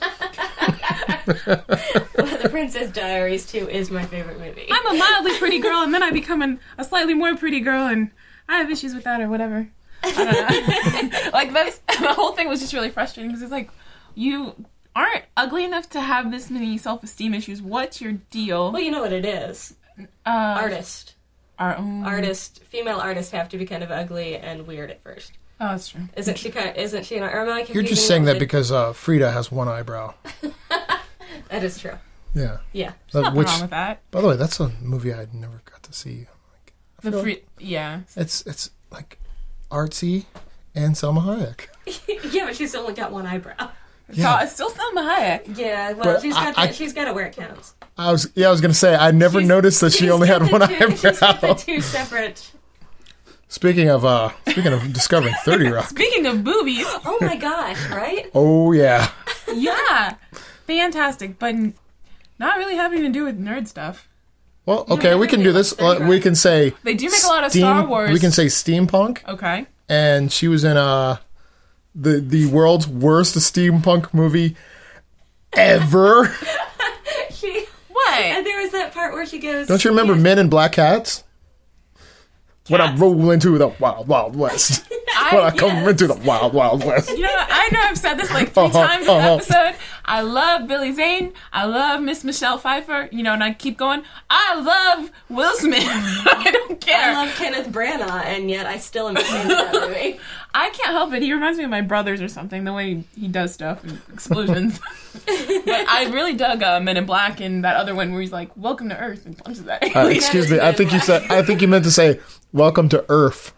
C: The Princess Diaries 2 is my favorite movie.
B: I'm a mildly pretty girl, and then I become a slightly more pretty girl, and I have issues with that or whatever. I don't know. Like, the whole thing was just really frustrating because it's like, you aren't ugly enough to have this many self-esteem issues. What's your deal?
C: Well, you know what it is.
B: Artist.
C: Female artists have to be kind of ugly and weird at first.
B: Oh, that's true.
C: Isn't she an Irma?
A: You're just saying that because Frida has one eyebrow.
C: That is true.
A: Yeah.
C: Yeah.
B: There's nothing wrong with that.
A: By the way, that's a movie I never got to see.
B: Yeah.
A: It's like artsy and Selma Hayek.
C: Yeah, but she's only got one eyebrow.
A: Yeah.
B: So it's still Selma Hayek.
C: Yeah, well,
A: But
C: she's got it where it counts.
A: I was gonna say I never noticed that she only had one eyebrow.
C: She's got the two separate.
A: Speaking of discovering 30 Rock.
B: Speaking of boobies.
C: Oh my gosh! Right?
A: Oh yeah.
B: Yeah. fantastic, but not really having to do with nerd stuff.
A: Well, okay, we can do this. We can say
B: They do make a lot of Star Wars.
A: We can say steampunk,
B: Okay.
A: and she was in the world's worst steampunk movie ever.
B: What?
C: And there was that part where she goes.
A: Don't you remember Men in Black Hats? When I roll into the wild, wild west. When I come into the wild, wild west.
B: You know what? I know I've said this like 3 times this episode. I love Billy Zane. I love Miss Michelle Pfeiffer. You know, and I keep going. I love Will Smith. I don't care.
C: I love Kenneth Branagh, and yet I still am ashamed of that movie.
B: I can't help it. He reminds me of my brothers or something. The way he does stuff and explosions. But I really dug Men in Black and that other one where he's like, "Welcome to Earth" and punches that.
A: Excuse me. I think you meant to say "Welcome to Earth."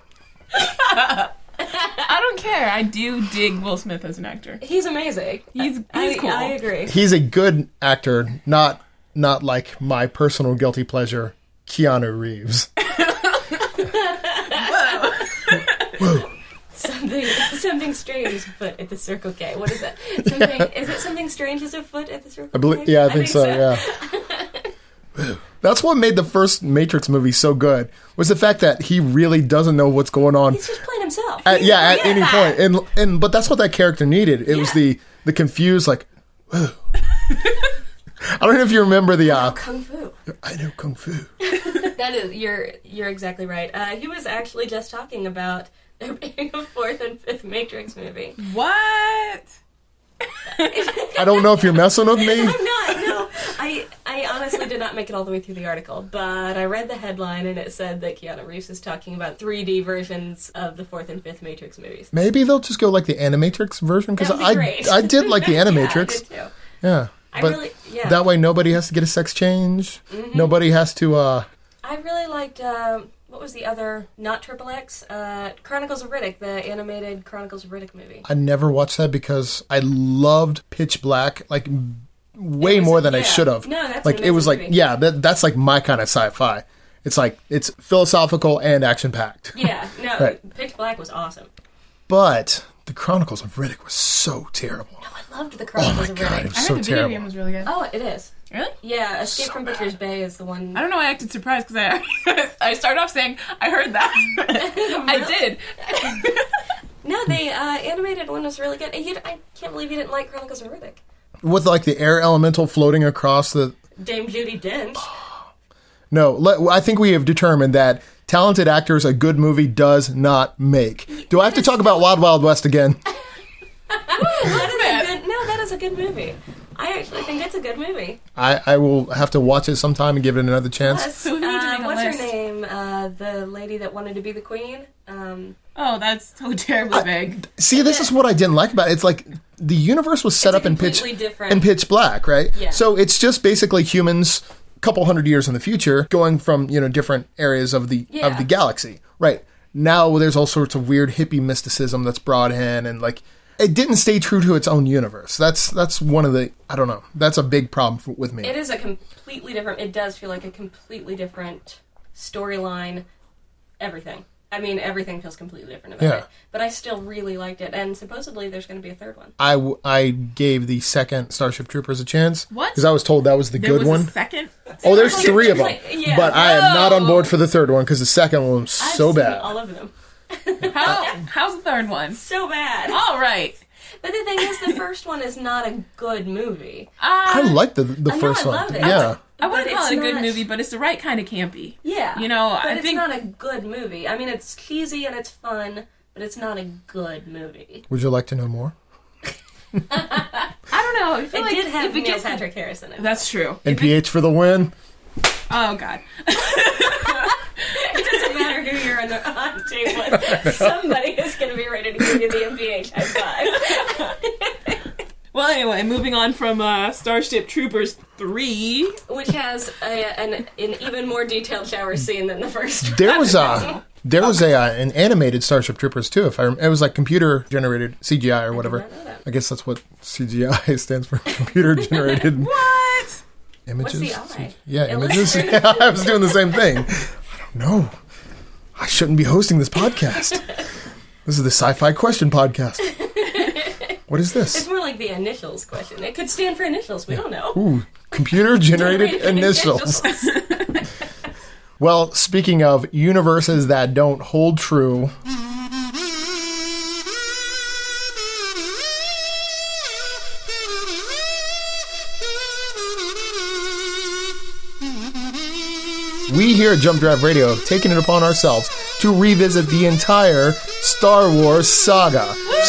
B: I don't care. I do dig Will Smith as an actor.
C: He's amazing.
B: He's cool.
C: I agree.
A: He's a good actor, not like my personal guilty pleasure, Keanu Reeves. Whoa.
C: Something strange is afoot at the Circle K. What is that? Is it something strange is afoot at the Circle K?
A: I think so. Yeah. That's what made the first Matrix movie so good, was the fact that he really doesn't know what's going on.
C: He's just playing himself.
A: At any point. And but that's what that character needed. It was the confused, like, whoa. I don't know if you remember the
C: Kung Fu.
A: I know Kung Fu.
C: That is, you're exactly right. He was actually just talking about there being a 4th and 5th Matrix movie.
B: What?
A: I don't know if you're messing with me.
C: I'm not, no. I honestly did not make it all the way through the article, but I read the headline and it said that Keanu Reeves is talking about 3D versions of the 4th and 5th Matrix movies.
A: Maybe they'll just go like the Animatrix version, because
C: That would be great.
A: I did like the Animatrix.
C: Yeah, I did too.
A: Yeah. But that way nobody has to get a sex change. Mm-hmm. Nobody has to
C: I really liked what was the other not Triple X? Chronicles of Riddick, the animated Chronicles of Riddick movie.
A: I never watched that because I loved Pitch Black like way more than I should have.
C: No, that's
A: like
C: an
A: it was like
C: amazing
A: that's like my kind of sci-fi. It's like it's philosophical and action packed.
C: Yeah, no,
A: Right.
C: Pitch Black was awesome.
A: But the Chronicles of Riddick was so terrible.
C: No, I loved the Chronicles of
A: God,
C: Riddick.
A: it was
B: I
A: so
B: heard the video
A: terrible.
B: game was really good.
C: Oh, it is.
B: Really?
C: Yeah, Escape from Butcher's Bay is the one.
B: I don't know why I acted surprised because I started off saying I heard that. I did.
C: No, the animated one was really good. I can't believe you didn't like Chronicles of Riddick.
A: With like the air elemental floating across the.
C: Dame Judi Dench.
A: No, I think we have determined that talented actors a good movie does not make. Do I have to talk about Wild Wild West again?
C: That is a good movie. I actually think it's a good movie.
A: I will have to watch it sometime and give it another chance.
B: So we need to make a
C: what's
B: list.
C: her name? The lady that wanted to be the queen.
B: Oh, that's so terribly vague.
A: See, this is what I didn't like about it. It's like the universe was set
C: It's
A: up in
C: completely different.
A: Pitch Black, right?
C: Yeah.
A: So it's just basically humans a couple hundred years in the future going from, different areas of the galaxy. Right. Now there's all sorts of weird hippie mysticism that's brought in, and like it didn't stay true to its own universe. That's one of the, I don't know. That's a big problem with me.
C: It is a completely different. It does feel like a completely different storyline. Everything. I mean, everything feels completely different about it. But I still really liked it, and supposedly there's going to be a third one.
A: I gave the second Starship Troopers a chance.
B: What?
A: Because I was told that was the
B: There
A: good
B: was
A: one.
B: a second?
A: Oh, there's 3 of them.
C: Yeah.
A: But I am not on
B: Whoa.
A: board for the third one because the second one was
C: I've
A: so
C: seen
A: bad.
C: all of them.
B: How's the third one?
C: So bad.
B: All right.
C: But the thing is, the first one is not a good movie.
A: I liked the
C: I
A: first
C: know, I
A: one.
C: love it.
A: Yeah.
B: I wouldn't
C: But
B: call it a
C: it's
B: good
C: not-
B: movie, but it's the right kind of campy.
C: Yeah.
B: You know,
C: but
B: I
C: it's
B: think
C: not a good movie. I mean, it's cheesy and it's fun, but it's not a good movie.
A: Would you like to know more?
B: I don't know. I feel
C: It
B: like
C: did have
B: if it
C: Neil
B: gets
C: Patrick Harris in it.
B: That's true.
A: NPH for the win.
B: Oh God.
C: It doesn't matter who you're on team with. Somebody is going to be ready to give you the MPH high five.
B: Well, anyway, moving on from Starship Troopers 3.
C: Which has an even more detailed shower scene than the first.
A: There was an animated Starship Troopers too. It was like computer generated CGI or whatever.
C: not know that.
A: I guess that's what CGI stands for. Computer generated
B: What?
A: images.
C: What's the I?
A: Yeah, images. Yeah, I was doing the same thing. I don't know. I shouldn't be hosting this podcast. This is the Sci-Fi Question Podcast. What is
C: It's
A: this?
C: more like the initials question. It could stand for initials. We don't know.
A: Ooh, computer-generated initials. Well, speaking of universes that don't hold true... We here at Jump Drive Radio have taken it upon ourselves to revisit the entire Star Wars saga.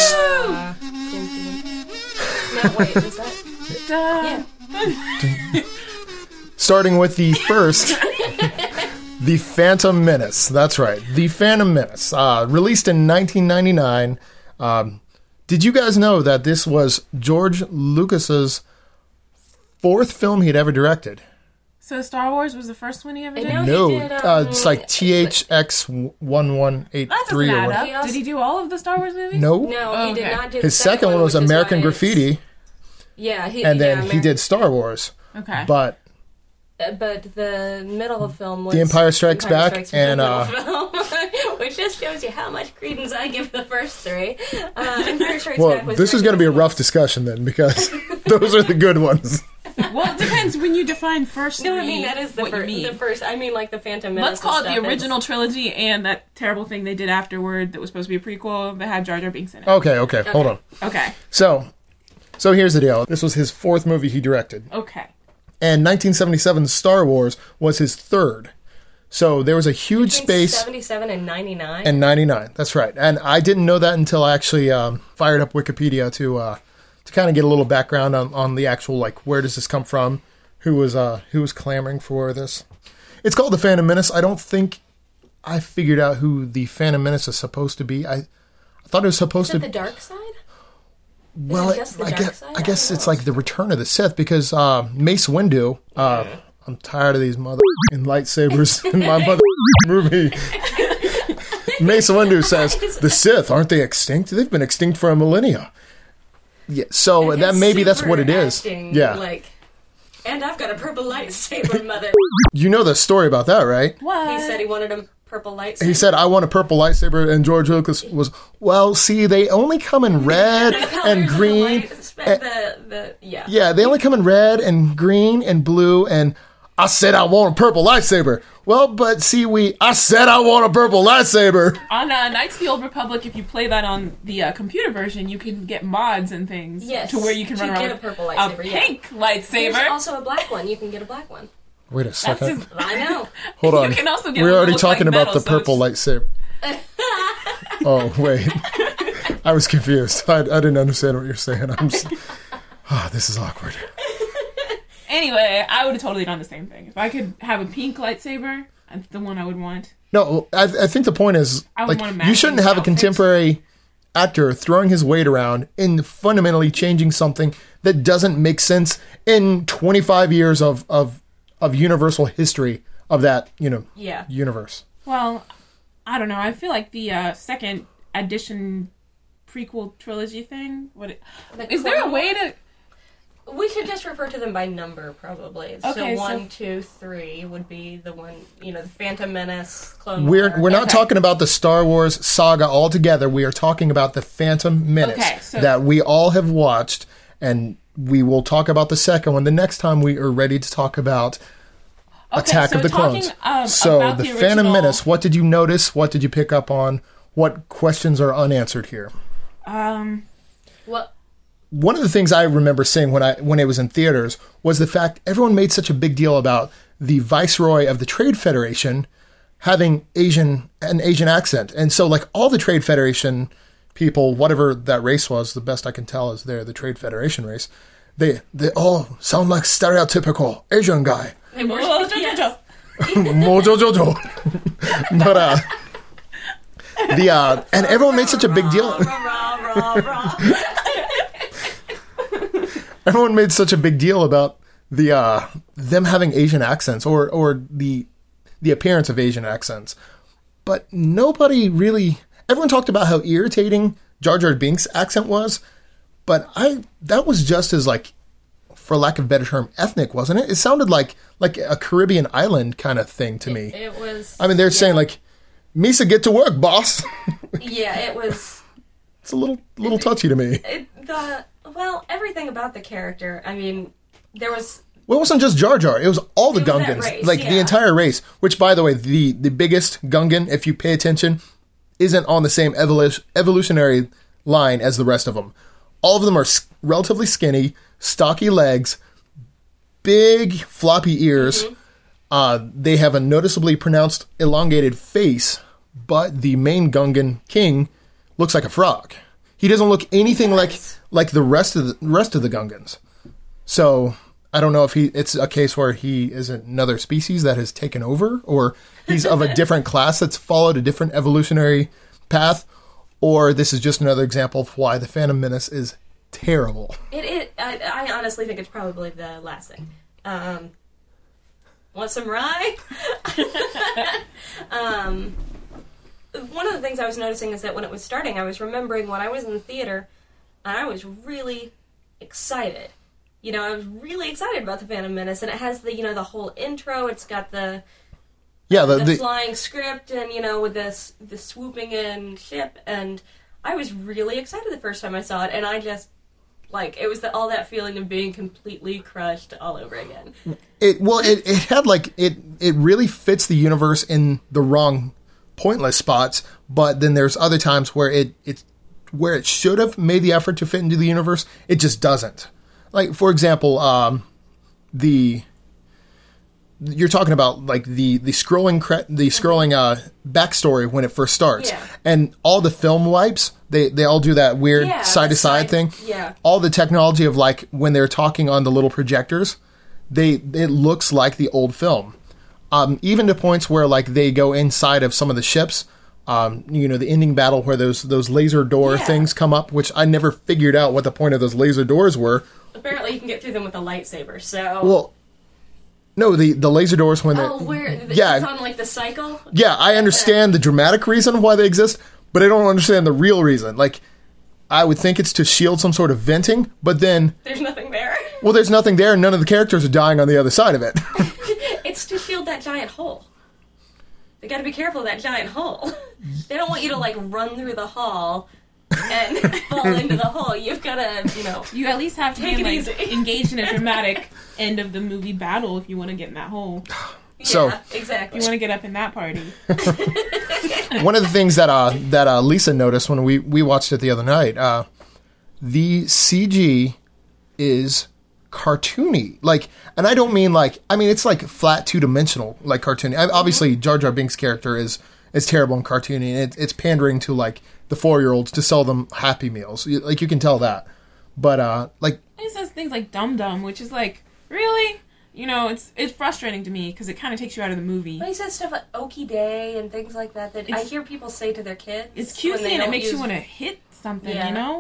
C: No, wait, is that? Yeah.
A: Starting with the first, The Phantom Menace. That's right, The Phantom Menace. Released in 1999. Did you guys know that this was George Lucas's fourth film he'd ever directed?
B: So Star Wars was the first one he ever
C: And
B: did?
C: now
A: No,
C: he did,
A: it's like THX
B: That
A: 1183
B: doesn't
A: or
B: add
A: whatever.
B: up. Did he do all of the Star Wars movies?
A: No,
C: No, he did
B: Okay.
C: not do
A: his
C: the
A: second one was
C: which is
A: American
C: why it's-
A: Graffiti,
C: Yeah,
A: and then he did Star Wars.
B: Okay.
A: But
C: But the middle of film was
A: The Empire Strikes Back
C: was
A: and,
C: the middle film, which just shows you how much credence I give the first three. Empire Strikes
A: well,
C: Back was
A: this is going to be a
C: very
A: rough discussion then because those are the good ones.
B: Well, it depends when you define first.
C: No, I mean that is the
B: what you
C: first.
B: mean.
C: The first. I mean, like the Phantom Menace.
B: Let's call it
C: and
B: the
C: stuff.
B: original trilogy and that terrible thing they did afterward that was supposed to be a prequel that had Jar Jar Binks in it.
A: Okay, hold on.
B: Okay.
A: So here's the deal. This was his fourth movie he directed.
B: Okay.
A: And 1977's Star Wars was his third. So there was a huge
C: Between
A: space
C: 77 and 99.
A: and 99. That's right. And I didn't know that until I actually fired up Wikipedia to kind of get a little background on the actual, like, where does this come from? Who was clamoring for this? It's called The Phantom Menace. I don't think I figured out who the Phantom Menace is supposed to be. I thought it was supposed
C: Is it
A: to
C: the dark side?
A: Well,
C: it just the dark side?
A: I guess
C: I don't
A: it's
C: know.
A: like the Return of the Sith because Mace Windu. I'm tired of these mother in lightsabers in my mother movie. Mace Windu says the Sith aren't they extinct? They've been extinct for a millennia. Yeah, so
C: And
A: that
C: his
A: maybe that's
C: super
A: what it is.
C: acting,
A: Yeah,
C: Like, and I've got a purple lightsaber, mother.
A: you know the story about that, right?
B: What?
C: He said he wanted a purple lightsaber.
A: He said, "I want a purple lightsaber," and George Lucas was, "Well, see, they only come in red and green."
C: Yeah.
A: Yeah, they only come in red and green and blue, and I said I want a purple lightsaber. Well, but see, I said I want a purple lightsaber.
B: On Knights of the Old Republic, if you play that on the computer version, you can get mods and things
C: Yes,
B: to where you can
C: to
B: run around
C: get
B: with
C: a purple lightsaber, yeah.
B: pink
C: There's
B: lightsaber.
C: also a black one. You can get a black one.
A: Wait a
B: That's
A: second.
B: just,
C: I know.
A: Hold
B: you
A: on.
B: can also get
A: We're
B: one that
A: already
B: looks
A: talking
B: like
A: about
B: metal,
A: the purple lightsaber. Oh, wait. I was confused. I didn't understand what you're saying. This is awkward.
B: Anyway, I would have totally done the same thing. If I could have a pink lightsaber, that's the one I would want.
A: No, I think the point is,
B: I would
A: like,
B: want to match
A: you shouldn't
B: his
A: have a
B: outfit.
A: contemporary actor throwing his weight around and fundamentally changing something that doesn't make sense in 25 years of universal history of that,
C: Yeah.
A: universe.
B: Well, I don't know. I feel like the second edition prequel trilogy thing. Is there a way to?
C: We should just refer to them by number, probably.
B: Okay,
C: so
B: so-
C: 1, 2, 3 would be the one. The Phantom Menace, Clone
A: We're
C: Wars.
A: not
B: Okay.
A: talking about the Star Wars saga altogether. We are talking about the Phantom Menace
B: Okay, so-
A: that we all have watched, and we will talk about the second one the next time we are ready to talk about Attack
B: so
A: of the
B: talking,
A: Clones. So
B: about
A: the
B: the
A: Phantom
B: original-
A: Menace, what did you notice? What did you pick up on? What questions are unanswered here?
C: Well,
A: One of the things I remember seeing when it was in theaters was the fact everyone made such a big deal about the Viceroy of the Trade Federation having an Asian accent. And so, like, all the Trade Federation people, whatever that race was, the best I can tell is they're the Trade Federation race, they all sound like stereotypical Asian guy.
C: they were.
B: Well,
C: yes.
A: Mojo Jojo. But, and everyone made such a big deal.
C: Rah, rah, rah.
A: Everyone made such a big deal about them having Asian accents or the appearance of Asian accents, but nobody really. Everyone talked about how irritating Jar Jar Binks' accent was, but that was just as, like, for lack of a better term, ethnic, wasn't it? It sounded like a Caribbean island kind of thing to me.
C: It was.
A: I mean, they're saying, like, Misa, get to work, boss.
C: Yeah, it was.
A: it's a little touchy to me.
C: Everything about the character. I mean, there was.
A: Well, it wasn't just Jar Jar. It was all the
C: It was that
A: Gungans,
C: race,
A: like
C: yeah.
A: the entire race. Which, by the way, the biggest Gungan, if you pay attention, isn't on the same evolutionary line as the rest of them. All of them are relatively skinny, stocky legs, big floppy ears. They have a noticeably pronounced elongated face, but the main Gungan king looks like a frog. He doesn't look anything like the rest of the Gungans. So I don't know if it's a case where he is another species that has taken over, or he's of a different class that's followed a different evolutionary path, or this is just another example of why the Phantom Menace is terrible.
C: I honestly think it's probably the last thing. Want some rye? One of the things I was noticing is that when it was starting, I was remembering when I was in the theater, I was really excited. I was really excited about the Phantom Menace, and it has the whole intro. It's got the flying script, and with the swooping in ship, and I was really excited the first time I saw it, and I just it was all that feeling of being completely crushed all over again.
A: It had it really fits the universe in the wrong, pointless spots, but then there's other times where it should have made the effort to fit into the universe, it just doesn't. Like, for example, you're talking about the scrolling backstory when it first starts,
C: Yeah.
A: and all the film wipes, they all do that weird side to side thing.
C: Yeah.
A: All the technology of when they're talking on the little projectors, it looks like the old film. Even to points where they go inside of some of the ships. The ending battle where those laser door things come up, which I never figured out what the point of those laser doors were.
C: Apparently, you can get through them with a lightsaber. So.
A: Well, no, the laser doors when
C: it's on the cycle.
A: Yeah, I understand the dramatic reason why they exist, but I don't understand the real reason. I would think it's to shield some sort of venting, but then
C: There's nothing there.
A: Well, there's nothing there, and none of the characters are dying on the other side of it.
C: It's to shield that giant hole. They got to be careful of that giant hole. They don't want you to run through the hall and fall into the hole. You've got to,
B: You at least have to
C: take
B: be
C: it easy.
B: engaged in a dramatic end of the movie battle if you want to get in that hole.
A: So
C: yeah, exactly.
B: You want to get up in that party.
A: one of the things that Lisa noticed when we watched it the other night, the CG is cartoony. And I don't mean it's flat 2-dimensional, cartoony. Obviously, Jar Jar Binks' character is terrible and cartoony, and it's pandering to the 4-year-olds to sell them Happy Meals. You can tell that. But
B: It says things like "dum dum," which is really, it's frustrating to me because it kind of takes you out of the movie.
C: But he says stuff like "okie day" and things like that I hear people say to their kids.
B: It's cutesy and it makes you want to hit something.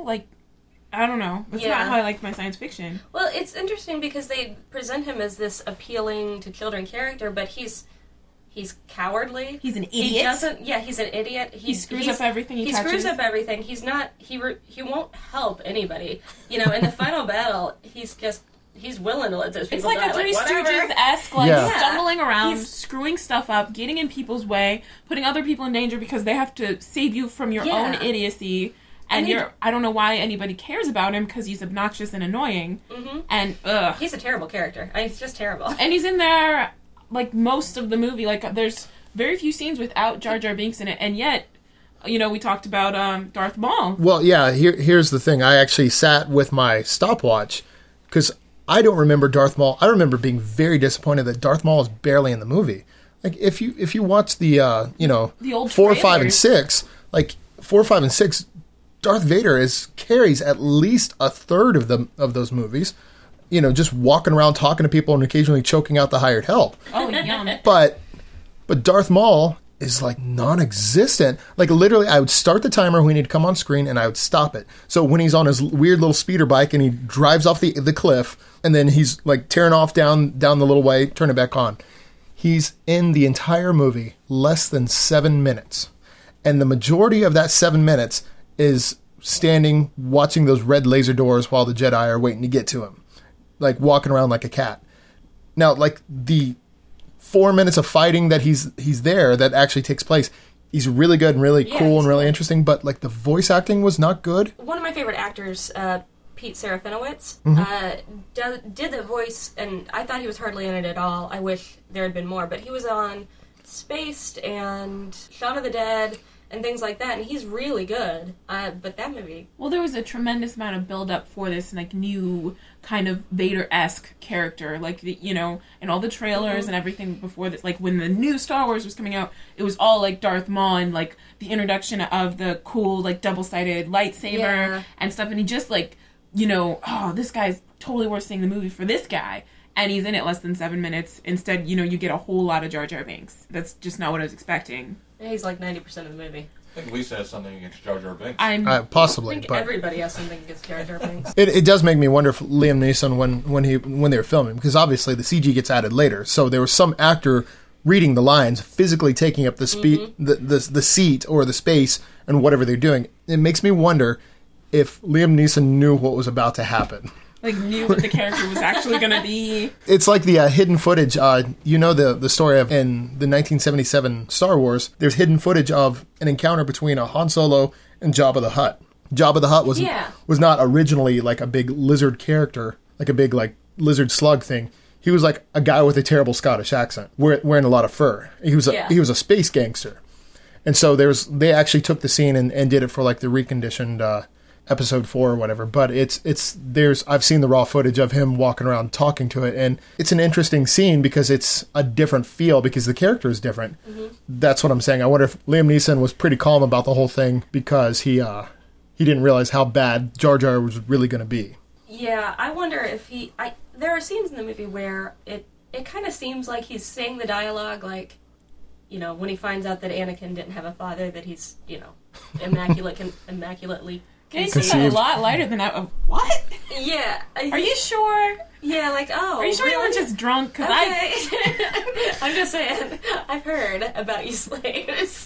B: I don't know. It's not how I like my science fiction.
C: Well, it's interesting because they present him as this appealing to children character, but he's cowardly.
B: He's an idiot.
C: He's an idiot.
B: He screws up everything he touches.
C: Screws up everything. He's not. He won't help anybody. In the final battle, he's willing to let those people die.
B: It's like a Three Stooges-esque, stumbling around, screwing stuff up, getting in people's way, putting other people in danger because they have to save you from your own idiocy. And I don't know why anybody cares about him because he's obnoxious and annoying. Mm-hmm. And
C: he's a terrible character. He's just terrible.
B: And he's in there most of the movie. There's very few scenes without Jar Jar Binks in it, and yet, we talked about Darth Maul.
A: Well, yeah. Here's the thing. I actually sat with my stopwatch because I don't remember Darth Maul. I remember being very disappointed that Darth Maul is barely in the movie. If you watch the
B: the old
A: 4, 5, and
B: trailers.
A: 6, 4, 5, and 6. Darth Vader carries at least a third of those movies, just walking around talking to people and occasionally choking out the hired help.
B: Oh, yum.
A: But Darth Maul is non-existent. Literally, I would start the timer when he'd come on screen and I would stop it. So when he's on his weird little speeder bike and he drives off the cliff and then he's tearing off down the little way, turn it back on. He's in the entire movie less than 7 minutes. And the majority of that 7 minutes is standing watching those red laser doors while the Jedi are waiting to get to him. Walking around like a cat. Now, the 4 minutes of fighting that he's there that actually takes place, he's really good and really
C: Yeah,
A: cool
C: he's
A: and really
C: cool.
A: interesting, but like the voice acting was not good.
C: One of my favorite actors, Pete Serafinowicz, did the voice, and I thought he was hardly in it at all. I wish there had been more, but he was on Spaced and Shaun of the Dead and things like that, and he's really good. But that movie,
B: Well, there was a tremendous amount of build up for this like new kind of Vader-esque character, like in all the trailers and everything before this. Like when the new Star Wars was coming out, it was all like Darth Maul and like the introduction of the cool like double-sided lightsaber
C: Yeah.
B: and stuff. And he just like oh, this guy's totally worth seeing the movie for this guy. And he's in it less than 7 minutes. Instead, you get a whole lot of Jar Jar Binks. That's just not what I was expecting.
C: he's like 90% of the movie.
D: I think Lisa has something against Jar Jar Binks.
B: I'm
A: Possibly,
C: I think
A: but
C: everybody has something against Jar Jar Binks.
A: it does make me wonder if Liam Neeson when they were filming, because obviously the CG gets added later, so there was some actor reading the lines, physically taking up the the seat or the space and whatever they're doing. It makes me wonder if Liam Neeson knew what was about to happen.
B: like knew what the character was actually going to be.
A: It's like the hidden footage. The story of in the 1977 Star Wars. There's hidden footage of an encounter between Han Solo and Jabba the Hutt. Jabba the Hutt was not originally like a big lizard character, like a big like lizard slug thing. He was like a guy with a terrible Scottish accent, wearing a lot of fur. He was a space gangster, and so they actually took the scene and did it for like the reconditioned. Episode 4 or whatever, but I've seen the raw footage of him walking around talking to it, and it's an interesting scene because it's a different feel because the character is different. That's what I'm saying. I wonder if Liam Neeson was pretty calm about the whole thing because he didn't realize how bad Jar Jar was really going to be.
C: Yeah, I wonder if there are scenes in the movie where it kind of seems like he's saying the dialogue like, when he finds out that Anakin didn't have a father, that he's, immaculately
B: They said that a lot lighter than what?
C: Yeah.
B: Are you sure?
C: Yeah, like, oh.
B: Are you sure you weren't just drunk? Because
C: Okay. I'm just saying, I've heard about you slaves.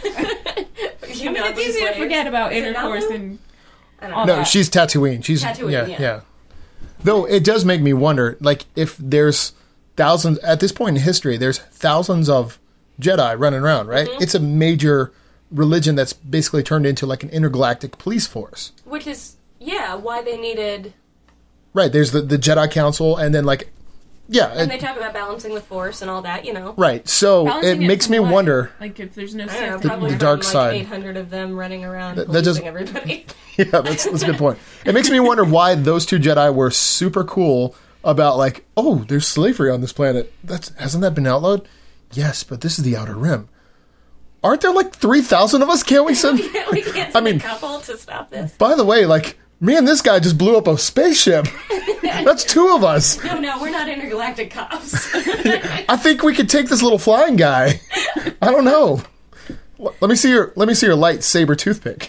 B: it's easy to forget about intercourse and
C: I don't
B: all
C: know.
A: No,
B: that.
A: she's Tatooine. She's
C: Tatooine, yeah.
A: Though it does make me wonder, like if there's thousands at this point in history, there's thousands of Jedi running around, right? It's a major religion that's basically turned into like an intergalactic police force.
C: Which is, why they needed...
A: Right, there's the Jedi Council, and then like,
C: And they talk about balancing the Force and all that,
A: Right, so
B: Balancing
A: it makes
B: from
A: me
B: what?
A: wonder.
B: Like if there's no
C: I don't know,
B: Sith
C: probably
A: the
C: from,
A: dark
C: like
A: side.
C: 800 of them running around
A: That
C: policing
A: just-
C: everybody.
A: Yeah, that's a good point. It makes me wonder why those two Jedi were super cool about like, oh, there's slavery on this planet. Hasn't that been outlawed? Yes, but this is the Outer Rim. Aren't there like 3,000 of us? Can't we send?
C: We can't send a couple to stop this.
A: By the way, like, me and this guy just blew up a spaceship. That's 2 of us.
C: No, we're not intergalactic cops.
A: I think we could take this little flying guy. I don't know. Let me see your lightsaber toothpick.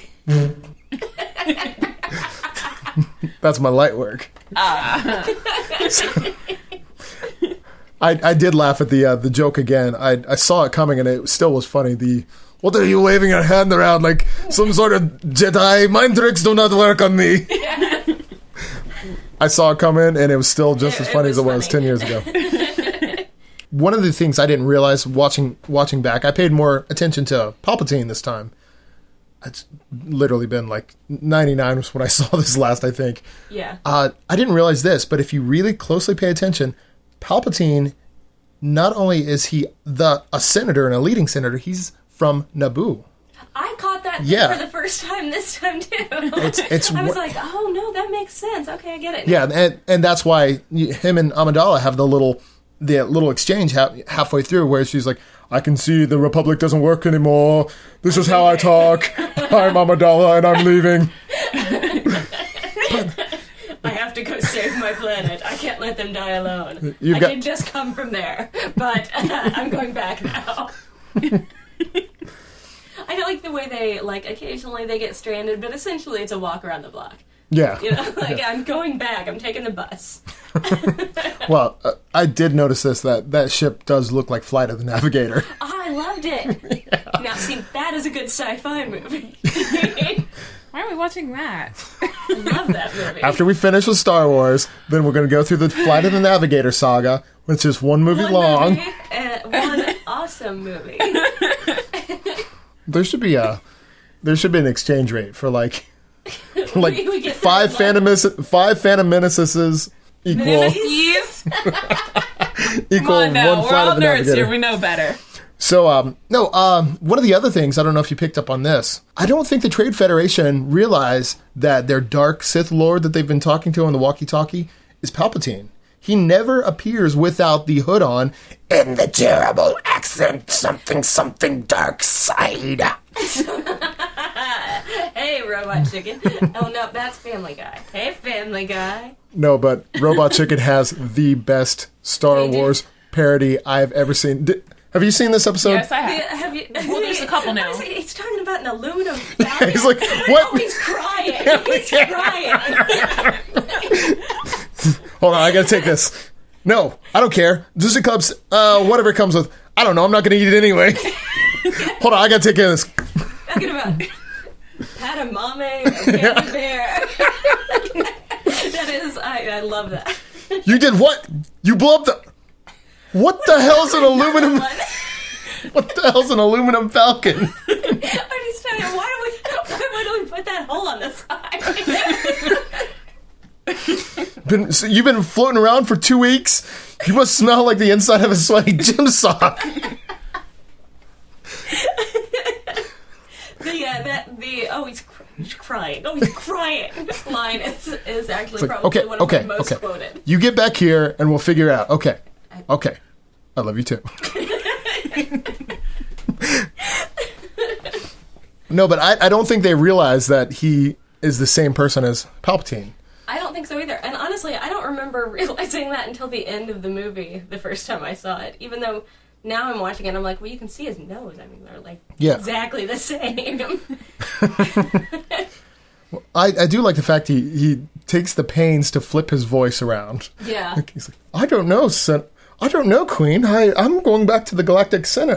A: That's my light work. I did laugh at the joke again. I saw it coming and it still was funny. What are you waving your hand around like some sort of Jedi? Mind tricks do not work on me. I saw it come in and it was still just as funny as it was 10 years ago. One of the things I didn't realize watching back, I paid more attention to Palpatine this time. It's literally been like 99 was when I saw this last, I think.
C: Yeah.
A: I didn't realize this, but if you really closely pay attention, Palpatine, not only is he a senator and a leading senator, he's from Naboo.
C: I caught that for the first time this time too.
A: It's
C: I was like, oh no, that makes sense. Okay, I get it.
A: Yeah, and that's why him and Amidala have the little exchange halfway through where she's like, I can see the Republic doesn't work anymore. This is how I talk. I'm Amidala and I'm leaving.
C: I have to go save my planet. I can't let them die alone.
A: You've
C: I
A: got-
C: did just come from there, but I'm going back now. I like the way they, like, occasionally they get stranded, but essentially it's a walk around the block.
A: Yeah.
C: You know, like, I'm going back. I'm taking the bus.
A: Well, I did notice that ship does look like Flight of the Navigator.
C: Oh, I loved it. Now, see, that is a good sci-fi movie.
B: Why are we watching that?
C: I love that movie.
A: After we finish with Star Wars, then we're going to go through the Flight of the Navigator saga, which is one movie long.
C: One awesome movie.
A: There should be an exchange rate for like
C: We get
A: five
C: the
A: Phantom Menaces equal
B: Nemesis? Come on now,
A: one
B: we're
A: flight
B: all
A: of the
B: nerds
A: Navigator.
B: here. We know better.
A: So, one of the other things, I don't know if you picked up on this, I don't think the Trade Federation realized that their dark Sith Lord that they've been talking to on the walkie-talkie is Palpatine. He never appears without the hood on and the terrible accent, something dark side.
C: Hey, Robot Chicken. Oh, no, that's Family Guy. Hey, Family Guy.
A: No, but Robot Chicken has the best Star
C: They do.
A: Wars parody I've ever seen. Have you seen this episode?
B: Yes, I have.
C: Have you,
B: Well, there's a couple now.
C: He's talking about an aluminum falcon.
A: He's like, what?
C: Oh, he's crying. He's crying.
A: Hold on, I gotta take this. No, I don't care. Disney Clubs, whatever it comes with. I don't know, I'm not gonna eat it anyway. Hold on, I gotta take care of this.
C: Talking about Padamame, a candy bear. That is, I love that.
A: You did what? You blew up the... What the hell's an aluminum... What the hell's an aluminum falcon?
C: I'm just telling you, why do we put that hole on the side?
A: So you've been floating around for 2 weeks? You must smell like the inside of a sweaty gym sock. He's crying line is actually probably one of the most quoted. You get back here and we'll figure it out. Okay. I love you too. No, but I don't think they realize that he is the same person as Palpatine.
C: I don't think so either. And honestly, I don't remember realizing that until the end of the movie, the first time I saw it. Even though now I'm watching it, I'm like, well, you can see his nose. I mean, they're like exactly the same.
A: I do like the fact he takes the pains to flip his voice around.
C: Yeah.
A: Like, he's like, I don't know, Queen. I'm going back to the Galactic Senate.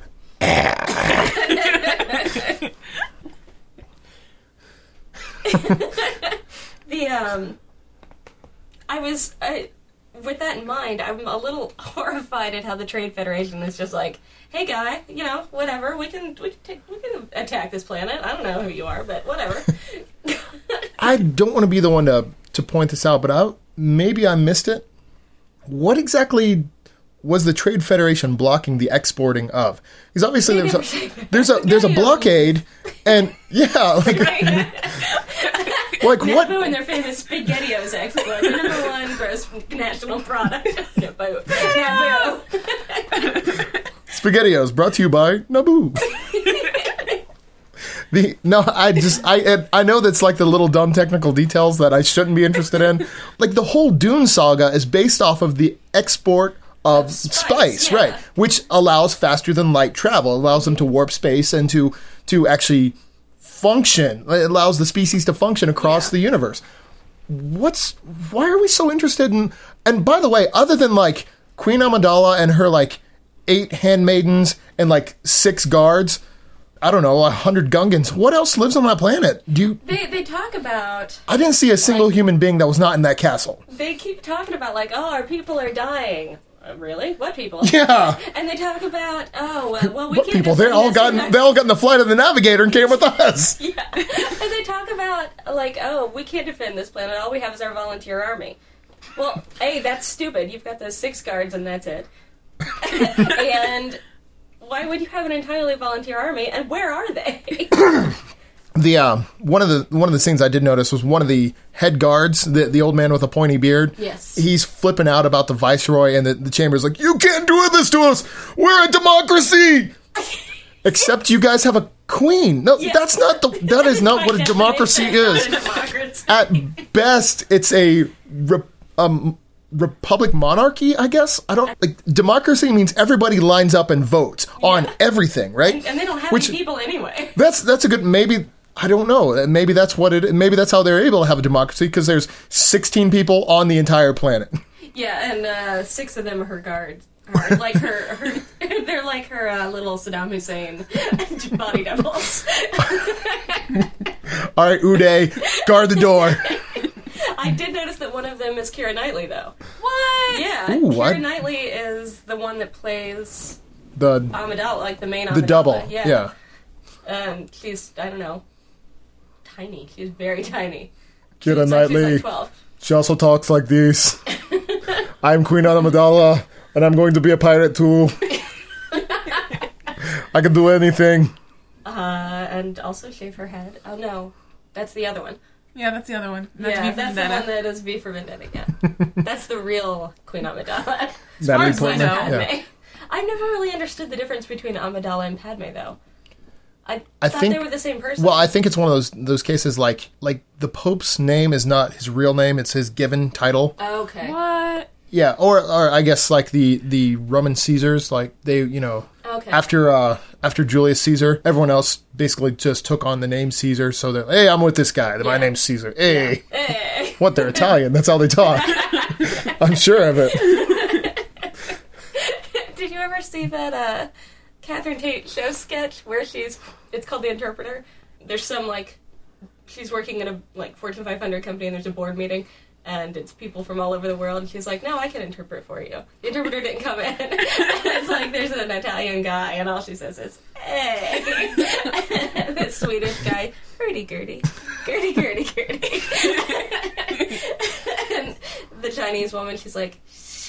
C: With that in mind, I'm a little horrified at how the Trade Federation is just like, hey guy, whatever, we can attack this planet. I don't know who you are, but whatever.
A: I don't want to be the one to point this out, but maybe I missed it. What exactly was the Trade Federation blocking the exporting of? Because obviously there's a blockade, and like what?
C: Naboo and their famous SpaghettiOs export, the #1 gross national product. Naboo.
A: SpaghettiOs brought to you by Naboo. I know that's like the little dumb technical details that I shouldn't be interested in. Like the whole Dune saga is based off of the export of spice, right? Which allows faster than light travel, allows them to warp space and to actually function. It allows the species to function across the universe. Why are we so interested in? And by the way, other than like Queen Amidala and her like 8 handmaidens and like 6 guards, I don't know, 100 Gungans. What else lives on that planet?
C: They talk about...
A: I didn't see a single human being that was not in that castle.
C: They keep talking about, like, oh, our people are dying. Really? What people?
A: Yeah.
C: And they talk about, we
A: what
C: can't...
A: people? They all got in the flight of the Navigator and came with us.
C: Yeah. And they talk about, like, oh, we can't defend this planet. All we have is our volunteer army. Well, hey, that's stupid. You've got those 6 guards and that's it. And... why would you have an entirely volunteer army, and where are they?
A: One of the things I did notice was one of the head guards, the old man with a pointy beard.
C: Yes.
A: He's flipping out about the viceroy, and the chamber's like, "You can't do this to us. We're a democracy." Except you guys have a queen. No, that is not what a democracy is. At best, it's a republic monarchy, I guess. I don't like democracy means everybody lines up and votes on everything, right?
C: And they don't have any people anyway.
A: That's a good, maybe, I don't know. Maybe that's maybe that's how they're able to have a democracy, because there's 16 people on the entire planet. Yeah,
C: and 6 of them are her guards. Like her they're like her little Saddam Hussein body doubles.
A: All right, Uday, guard the door.
C: I did notice that one of them is Keira Knightley, though.
B: What?
C: Yeah, Keira Knightley is the one that plays
A: the
C: Amidala, like the main Amidala.
A: The double, yeah.
C: She's, I don't know, tiny. She's very tiny.
A: Keira
C: She's like
A: Knightley.
C: 12.
A: She also talks like this. I'm Queen Amidala, and I'm going to be a pirate too. I can do anything.
C: And also shave her head. Oh no, that's the other one.
B: Yeah, that's the other one.
C: That's
B: V for
C: the
B: Vendetta.
C: one that is V for Vendetta. Yeah, that's the real Queen Amidala.
A: Natalie
B: as I
A: Portman.
B: know.
C: Padme.
A: Yeah.
C: I never really understood the difference between Amidala and Padme, though. I
A: I
C: thought
A: think-
C: they were the same person.
A: Well, I think it's one of those cases like the Pope's name is not his real name; it's his given title.
C: Okay.
B: What?
A: Yeah, or I guess like the Roman Caesars, like they,
C: Okay.
A: after Julius Caesar, everyone else basically just took on the name Caesar. So that, hey, I'm with this guy. My
C: Yeah.
A: name's Caesar. Hey,
C: Hey.
A: what? They're Italian. That's how they talk. I'm sure of it.
C: Did you ever see that Catherine Tate show sketch where it's called The Interpreter? There's some she's working in a Fortune 500 company and there's a board meeting and it's people from all over the world and she's like, no, I can interpret for you. The interpreter didn't come in. And it's like there's an Italian guy and all she says is, hey. And this Swedish guy, hurdy-gurdy, gurdy-gurdy-gurdy. And the Chinese woman, she's like,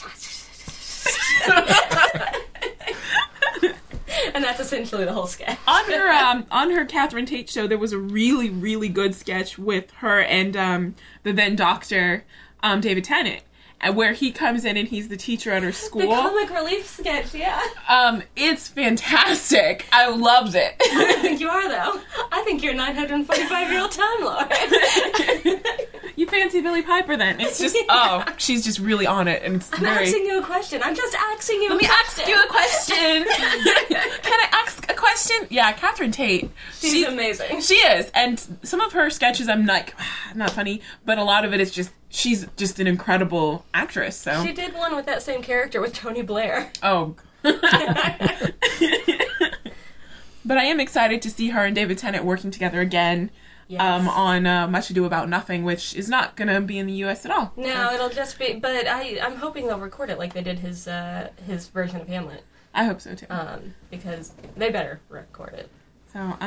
C: and that's essentially the whole sketch.
B: On her Catherine Tate show, there was a really, really good sketch with her and the then doctor, David Tennant, where he comes in and he's the teacher at her school.
C: The comic relief sketch, yeah.
B: It's fantastic. I loved it.
C: I think you are, though. I think you're a 945-year-old Time Lord.
B: You fancy Billy Piper then? It's just she's just really on it, and it's
C: I'm
B: very.
C: asking you a question. I'm just asking you
B: Let
C: a
B: me
C: question.
B: ask you a question. Can I ask a question? Yeah, Catherine Tate.
C: She's amazing.
B: She is, and some of her sketches, I'm like, not funny, but a lot of it is just she's just an incredible actress. So
C: She did one with that same character with Tony Blair.
B: oh. But I am excited to see her and David Tennant working together again.
C: Yes.
B: On Much Ado About Nothing, which is not going to be in the U.S. at all.
C: No, it'll just be. But I'm hoping they'll record it like they did his version of Hamlet.
B: I hope so, too.
C: Because they better record it.
B: So,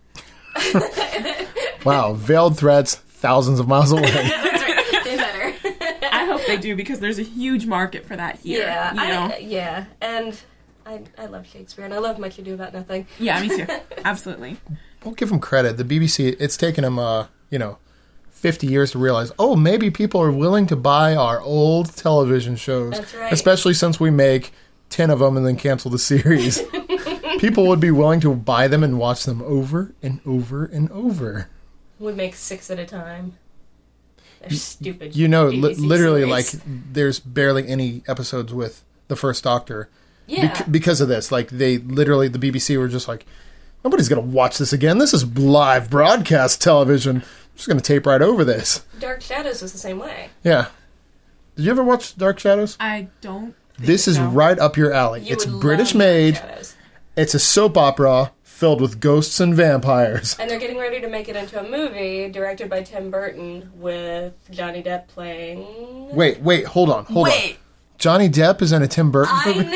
A: Wow, veiled threats thousands of miles away.
C: That's right. They better.
B: I hope they do, because there's a huge market for that here.
C: Yeah,
B: You know?
C: and I love Shakespeare, and I love Much Ado About Nothing.
B: Yeah, me too. Absolutely.
A: We'll give them credit. The BBC, it's taken them, 50 years to realize, oh, maybe people are willing to buy our old television shows.
C: That's right.
A: Especially since we make 10 of them and then cancel the series. People would be willing to buy them and watch them over and over and over.
C: We make 6 at a time. They're stupid.
A: Literally,
C: BBC
A: like,
C: series.
A: there's barely any episodes with the First Doctor.
C: Yeah.
A: Because of this. Like, the BBC were just like, nobody's going to watch this again. This is live broadcast television. I'm just going to tape right over this.
C: Dark Shadows was the same way.
A: Yeah. Did you ever watch Dark Shadows?
B: I don't think
A: This is
B: so.
A: right up your alley.
C: You
A: It's
C: would
A: British
C: love Dark
A: made.
C: Shadows.
A: It's a soap opera filled with ghosts and vampires.
C: And they're getting ready to make it into a movie directed by Tim Burton with Johnny Depp playing...
A: Wait, hold on.
B: Wait.
A: Johnny Depp is in a Tim Burton
C: I
A: movie?
C: know!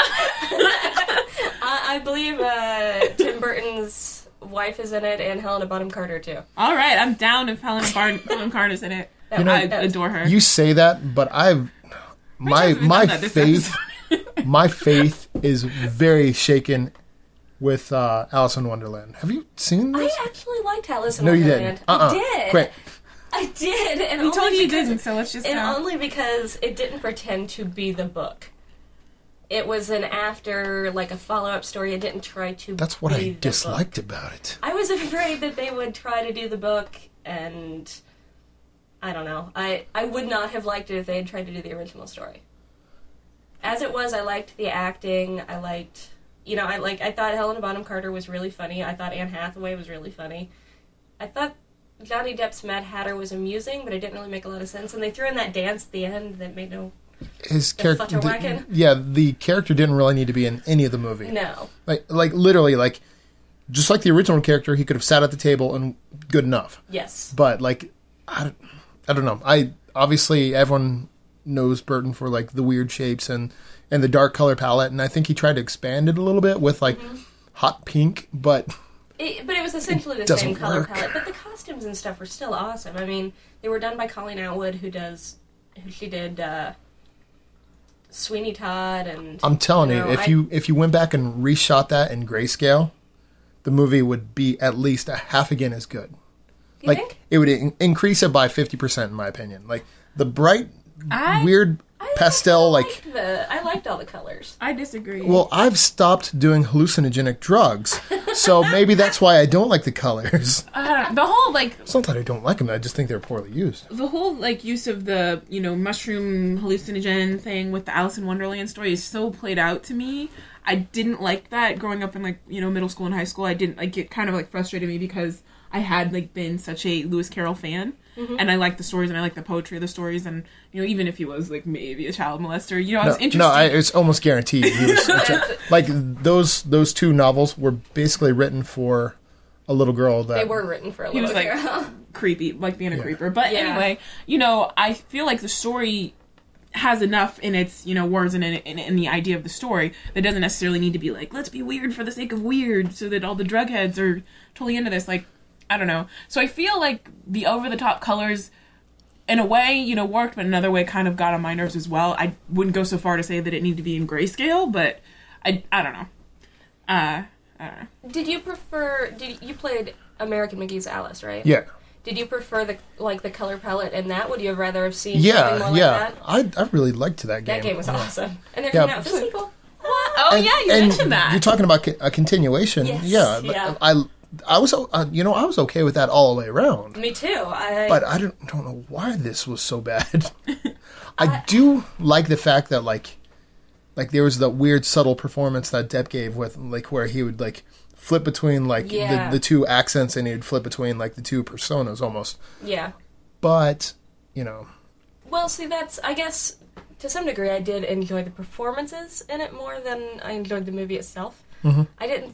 C: I believe Tim Burton's wife is in it and Helena Bonham Carter, too.
B: All right, I'm down if Helena Bonham Carter's in it.
C: You know,
B: I adore her.
A: You say that, but my
B: times have we done that this
A: faith my faith is very shaken with Alice in Wonderland. Have you seen
C: I
A: this?
C: actually liked Alice in
A: No, you
C: Wonderland.
A: didn't.
C: I did.
A: Quit.
C: I did. And
B: You told
C: only
B: you
C: because-
B: didn't, so let's just
C: And
B: go.
C: only because it didn't pretend to be the book. It was an after, a follow-up story. It didn't try to
A: That's what
C: be
A: I
C: the
A: disliked
C: book.
A: about it.
C: I was afraid that they would try to do the book, and I don't know. I would not have liked it if they had tried to do the original story. As it was, I liked the acting. I liked, I thought Helena Bonham Carter was really funny. I thought Anne Hathaway was really funny. I thought Johnny Depp's Mad Hatter was amusing, but it didn't really make a lot of sense. And they threw in that dance at the end that made no...
A: His character,
C: Futterwacken?
A: the character didn't really need to be in any of the movie.
C: No.
A: Like literally, just like the original character, he could have sat at the table and good enough.
C: Yes.
A: But I don't know. Obviously everyone knows Burton for the weird shapes and the dark color palette, and I think he tried to expand it a little bit with hot pink, but
C: But it was essentially the
A: doesn't
C: same color
A: work.
C: palette. But the costumes and stuff were still awesome. I mean, they were done by Colleen Atwood, who she did Sweeney Todd, and
A: I'm telling you,
C: know,
A: if you went back and reshot that in grayscale, the movie would be at least a half again as good.
C: You think?
A: It would increase it by 50% in my opinion. Like the bright, weird pastel,
C: I liked all the colors.
B: I disagree.
A: Well, I've stopped doing hallucinogenic drugs, so maybe that's why I don't like the colors.
B: The whole
A: It's not that I don't like them; I just think they're poorly used.
B: the whole use of the mushroom hallucinogen thing with the Alice in Wonderland story is so played out to me. I didn't like that growing up in middle school and high school. I didn't it kind of frustrated me because I had been such a Lewis Carroll fan, and I liked the stories and I liked the poetry of the stories, and even if he was maybe a child molester, I was interested.
A: No, it's almost guaranteed. He was those two novels were basically written for a little girl that
C: They were written for a
B: He
C: little
B: was
C: girl.
B: creepy, being a creeper. But
C: Yeah.
B: anyway, I feel like the story has enough in its words and in the idea of the story that doesn't necessarily need to be let's be weird for the sake of weird so that all the drug heads are totally into this. I don't know. So I feel like the over the top colors in a way worked, but another way kind of got on my nerves as well. I wouldn't go so far to say that it needed to be in grayscale, but I don't know. I don't know.
C: Did you played American McGee's Alice, right?
A: yeah.
C: Did you prefer the color palette in that? Would you have rather have seen
A: Yeah,
C: something more
A: yeah.
C: like that?
A: I really liked that game.
C: That game was awesome. And they're
A: Yeah.
C: coming out with a sequel.
B: What? Oh yeah, you
A: And
B: mentioned that.
A: You're talking about a continuation.
C: Yes,
A: Yeah, but
C: yeah.
A: I was I was okay with that all the way around.
C: Me too.
A: But I don't know why this was so bad. I do like the fact that there was the weird subtle performance that Depp gave with where he would flip between
C: Yeah.
A: the two accents and he'd flip between the two personas almost.
C: Yeah.
A: But
C: Well, see, I guess, to some degree, I did enjoy the performances in it more than I enjoyed the movie itself.
A: Mm-hmm.
C: I didn't...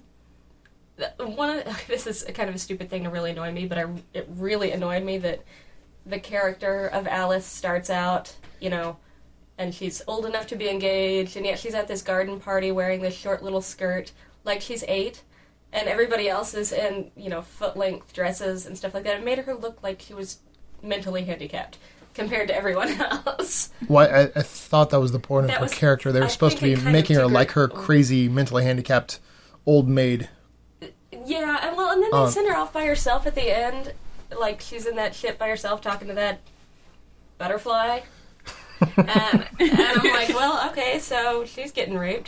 C: This is kind of a stupid thing to really annoy me, but it really annoyed me that the character of Alice starts out, and she's old enough to be engaged, and yet she's at this garden party wearing this short little skirt like she's 8, and everybody else is in, foot-length dresses and stuff like that. It made her look like she was mentally handicapped compared to everyone else.
A: why I thought that was the point of
C: That
A: her
C: was-
A: character. They were
C: I
A: supposed to
C: think
A: be
C: it kind of
A: making her
C: took
A: like her
C: her-
A: crazy, mentally handicapped old maid.
C: Yeah, and then they send her off by herself at the end, like she's in that ship by herself talking to that butterfly. and I'm like, well, okay, so she's getting raped.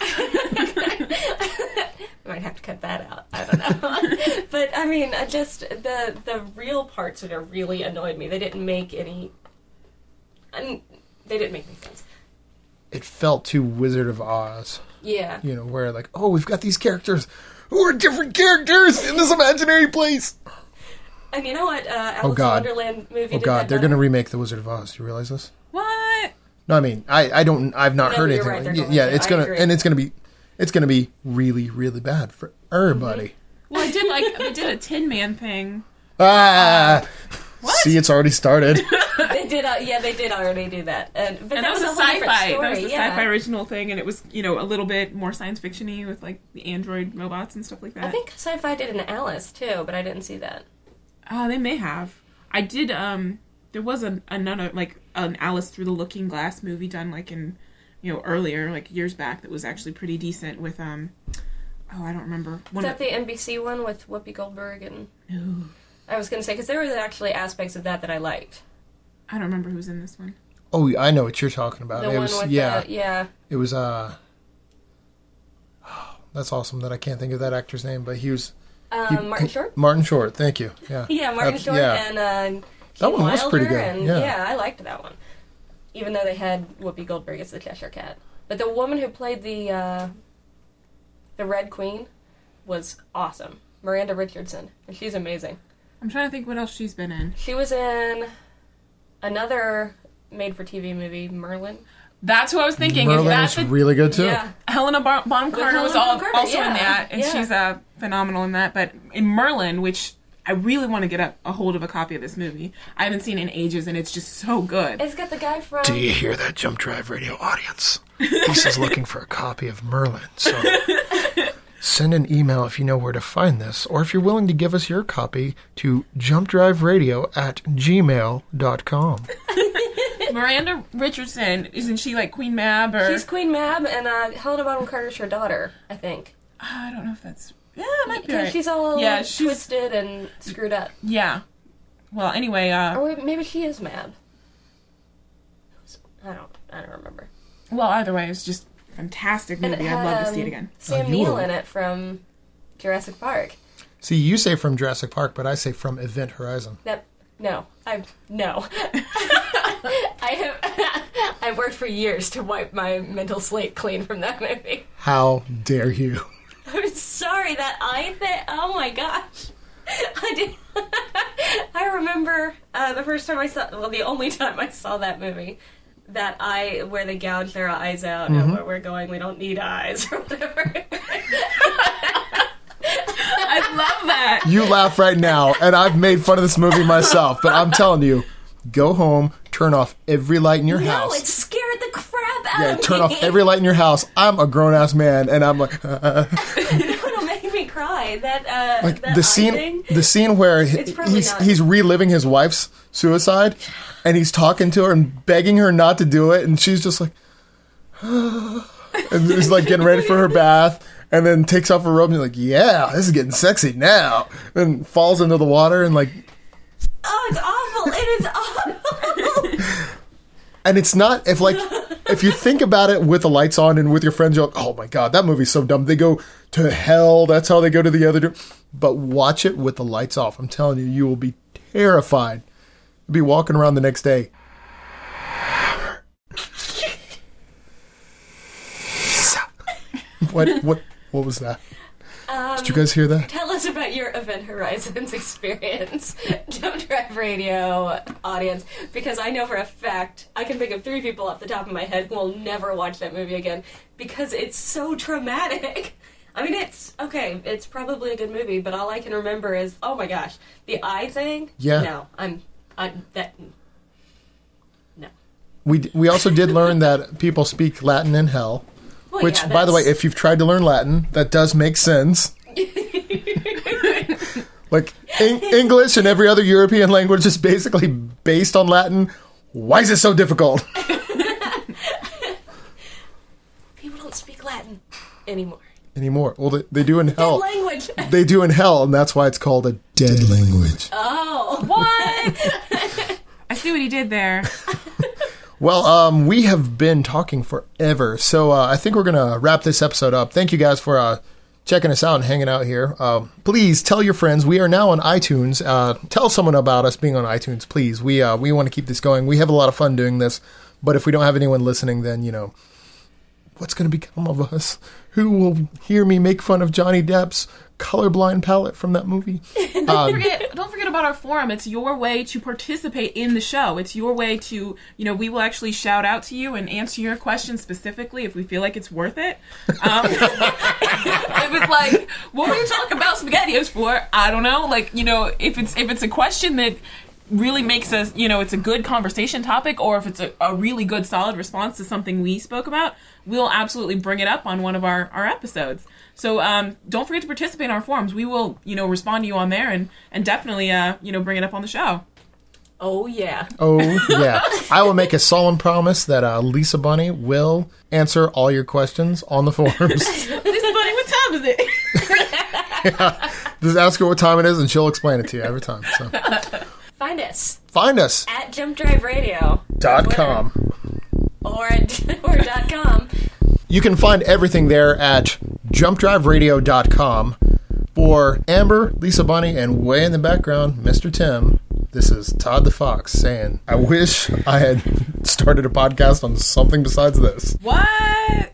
C: I might have to cut that out. I don't know. But I mean, just the real parts that are really annoyed me. They didn't make any. They didn't make any sense.
A: It felt too Wizard of Oz.
C: Yeah.
A: Where we've got these characters who are different characters in this imaginary place.
C: And you know what? Alice in
A: God.
C: Wonderland movie.
A: Oh
C: did
A: God,
C: that
A: they're
C: better.
A: going to remake The Wizard of Oz. Do you realize this?
B: What?
A: No, I mean, I've not
C: No,
A: heard
C: you're
A: anything.
C: right, they're
A: Yeah,
C: going
A: yeah,
C: to.
A: it's
C: I
A: gonna,
C: agree.
A: and it's gonna be really, really bad for everybody.
B: Well, I did a Tin Man thing.
A: Ah,
B: What?
A: see, it's already started.
C: They did. They did already do that. But
B: And
C: that
B: that was a
C: whole different
B: sci-fi.
C: story.
B: That was a
C: yeah.
B: sci-fi original thing, and it was a little bit more science fiction-y with the android robots and stuff like that.
C: I think Sci-Fi did an Alice too, but I didn't see that.
B: They may have. I did. There was another an Alice Through the Looking Glass movie done in earlier years back that was actually pretty decent with I don't remember.
C: Is that the NBC one with Whoopi Goldberg and?
B: No,
C: I was going to say because there were actually aspects of that I liked.
B: I don't remember who's in this one.
A: Oh, I know what you're talking about.
C: The
A: It
C: one
A: was
C: with
A: yeah. It was that's awesome that I can't think of that actor's name, but he was
C: Martin Short.
A: Martin Short. Thank you. Yeah.
C: Yeah, Martin Short
A: yeah.
C: and
A: That one was pretty
C: Wilder,
A: good,
C: And,
A: yeah.
C: I liked that one, even though they had Whoopi Goldberg as the Cheshire Cat. But the woman who played the Red Queen was awesome, Miranda Richardson, and she's amazing.
B: I'm trying to think what else she's been in.
C: She was in another made-for-TV movie, Merlin.
B: That's who I was thinking.
A: Merlin
B: Is that
A: was
B: the
A: really good too.
C: Yeah,
B: Helena Bonham Carter was
C: Helena Bonham Carter,
B: also in
C: yeah,
B: that, and
C: yeah.
B: she's phenomenal in that. But in Merlin, which I really want to get a hold of a copy of this movie. I haven't seen it in ages, and it's just so good.
C: it's got the guy from.
A: Do you hear that, Jump Drive Radio audience? Lisa's looking for a copy of Merlin, so Send an email if you know where to find this, or if you're willing to give us your copy to jumpdriveradio@gmail.com.
B: Miranda Richardson, isn't she like Queen Mab? Or
C: She's Queen Mab, and Helena Bonham Carter's her daughter, I think.
B: I don't know if that's... Yeah, it might be right.
C: She's all twisted and screwed up.
B: Yeah. Well, anyway...
C: or maybe she is Mab. I don't remember.
B: Well, either way, it's just a fantastic movie. I'd love to see it again.
C: Sam Neill in it from Jurassic Park.
A: See, you say from Jurassic Park, but I say from Event Horizon.
C: No. I've worked for years to wipe my mental slate clean from that movie.
A: How dare you?
C: I'm sorry, that eye thing. Oh my gosh. I remember the first time the only time I saw that movie, that eye where they gouge their eyes out and where we're going, we don't need eyes or whatever.
B: I love that.
A: You laugh right now, and I've made fun of this movie myself, but I'm telling you, go home, turn off every light in your house.
C: No, it scared the crap out of me.
A: Turn off every light in your house. I'm a grown-ass man, and I'm like...
C: It'll make me cry. That
A: the scene where he's reliving his wife's suicide, and he's talking to her and begging her not to do it, and she's just like... and he's like getting ready for her bath, and then takes off her robe, and he's like, yeah, this is getting sexy now. And falls into the water, and like...
C: Oh, it's awful. It is awful.
A: And it's not, if you think about it with the lights on and with your friends, you're like, oh my God, that movie's so dumb. They go to hell. That's how they go to the other door. But watch it with the lights off. I'm telling you, you will be terrified. You'll be walking around the next day. What was that? Did you guys hear that?
C: Tell us about your Event Horizons experience, Jump Drive Radio audience, because I know for a fact, I can think of 3 people off the top of my head who will never watch that movie again, because it's so traumatic. I mean, it's probably a good movie, but all I can remember is, oh my gosh, the eye thing?
A: Yeah.
C: No, no.
A: We also did learn that people speak Latin in hell.
C: Well,
A: which,
C: yeah,
A: by the way, if you've tried to learn Latin, that does make sense. Like, English and every other European language is basically based on Latin. Why is it so difficult?
C: People don't speak Latin anymore.
A: Well, they do in hell.
C: Dead language.
A: They do in hell, and that's why it's called a dead language.
C: Oh.
B: What? I see what he did there.
A: Well, we have been talking forever, so I think we're going to wrap this episode up. Thank you guys for checking us out and hanging out here. Please tell your friends. We are now on iTunes. Tell someone about us being on iTunes, please. We want to keep this going. We have a lot of fun doing this, but if we don't have anyone listening, then, what's going to become of us? Who will hear me make fun of Johnny Depp's colorblind palette from that movie?
B: Don't forget about our forum. It's your way to participate in the show. It's your way to, we will actually shout out to you and answer your questions specifically if we feel like it's worth it. If it's like, what were you talking about SpaghettiOs for? I don't know. Like, if it's a question that really makes us, it's a good conversation topic, or if it's a really good solid response to something we spoke about, we'll absolutely bring it up on one of our episodes. So don't forget to participate in our forums. We will, respond to you on there and definitely, bring it up on the show.
C: Oh, yeah.
A: Oh, yeah. I will make a solemn promise that Lisa Bunny will answer all your questions on the forums.
B: Lisa Bunny, what time is it?
A: Yeah. Just ask her what time it is, and she'll explain it to you every time. So.
C: Find us.
A: At
C: jumpdriveradio.com. Or .com.
A: You can find everything there at jumpdriveradio.com. For Amber, Lisa Bunny, and way in the background, Mr. Tim, this is Todd the Fox saying, I wish I had started a podcast on something besides this.
B: What?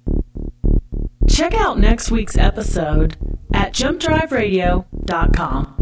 E: Check out next week's episode at jumpdriveradio.com.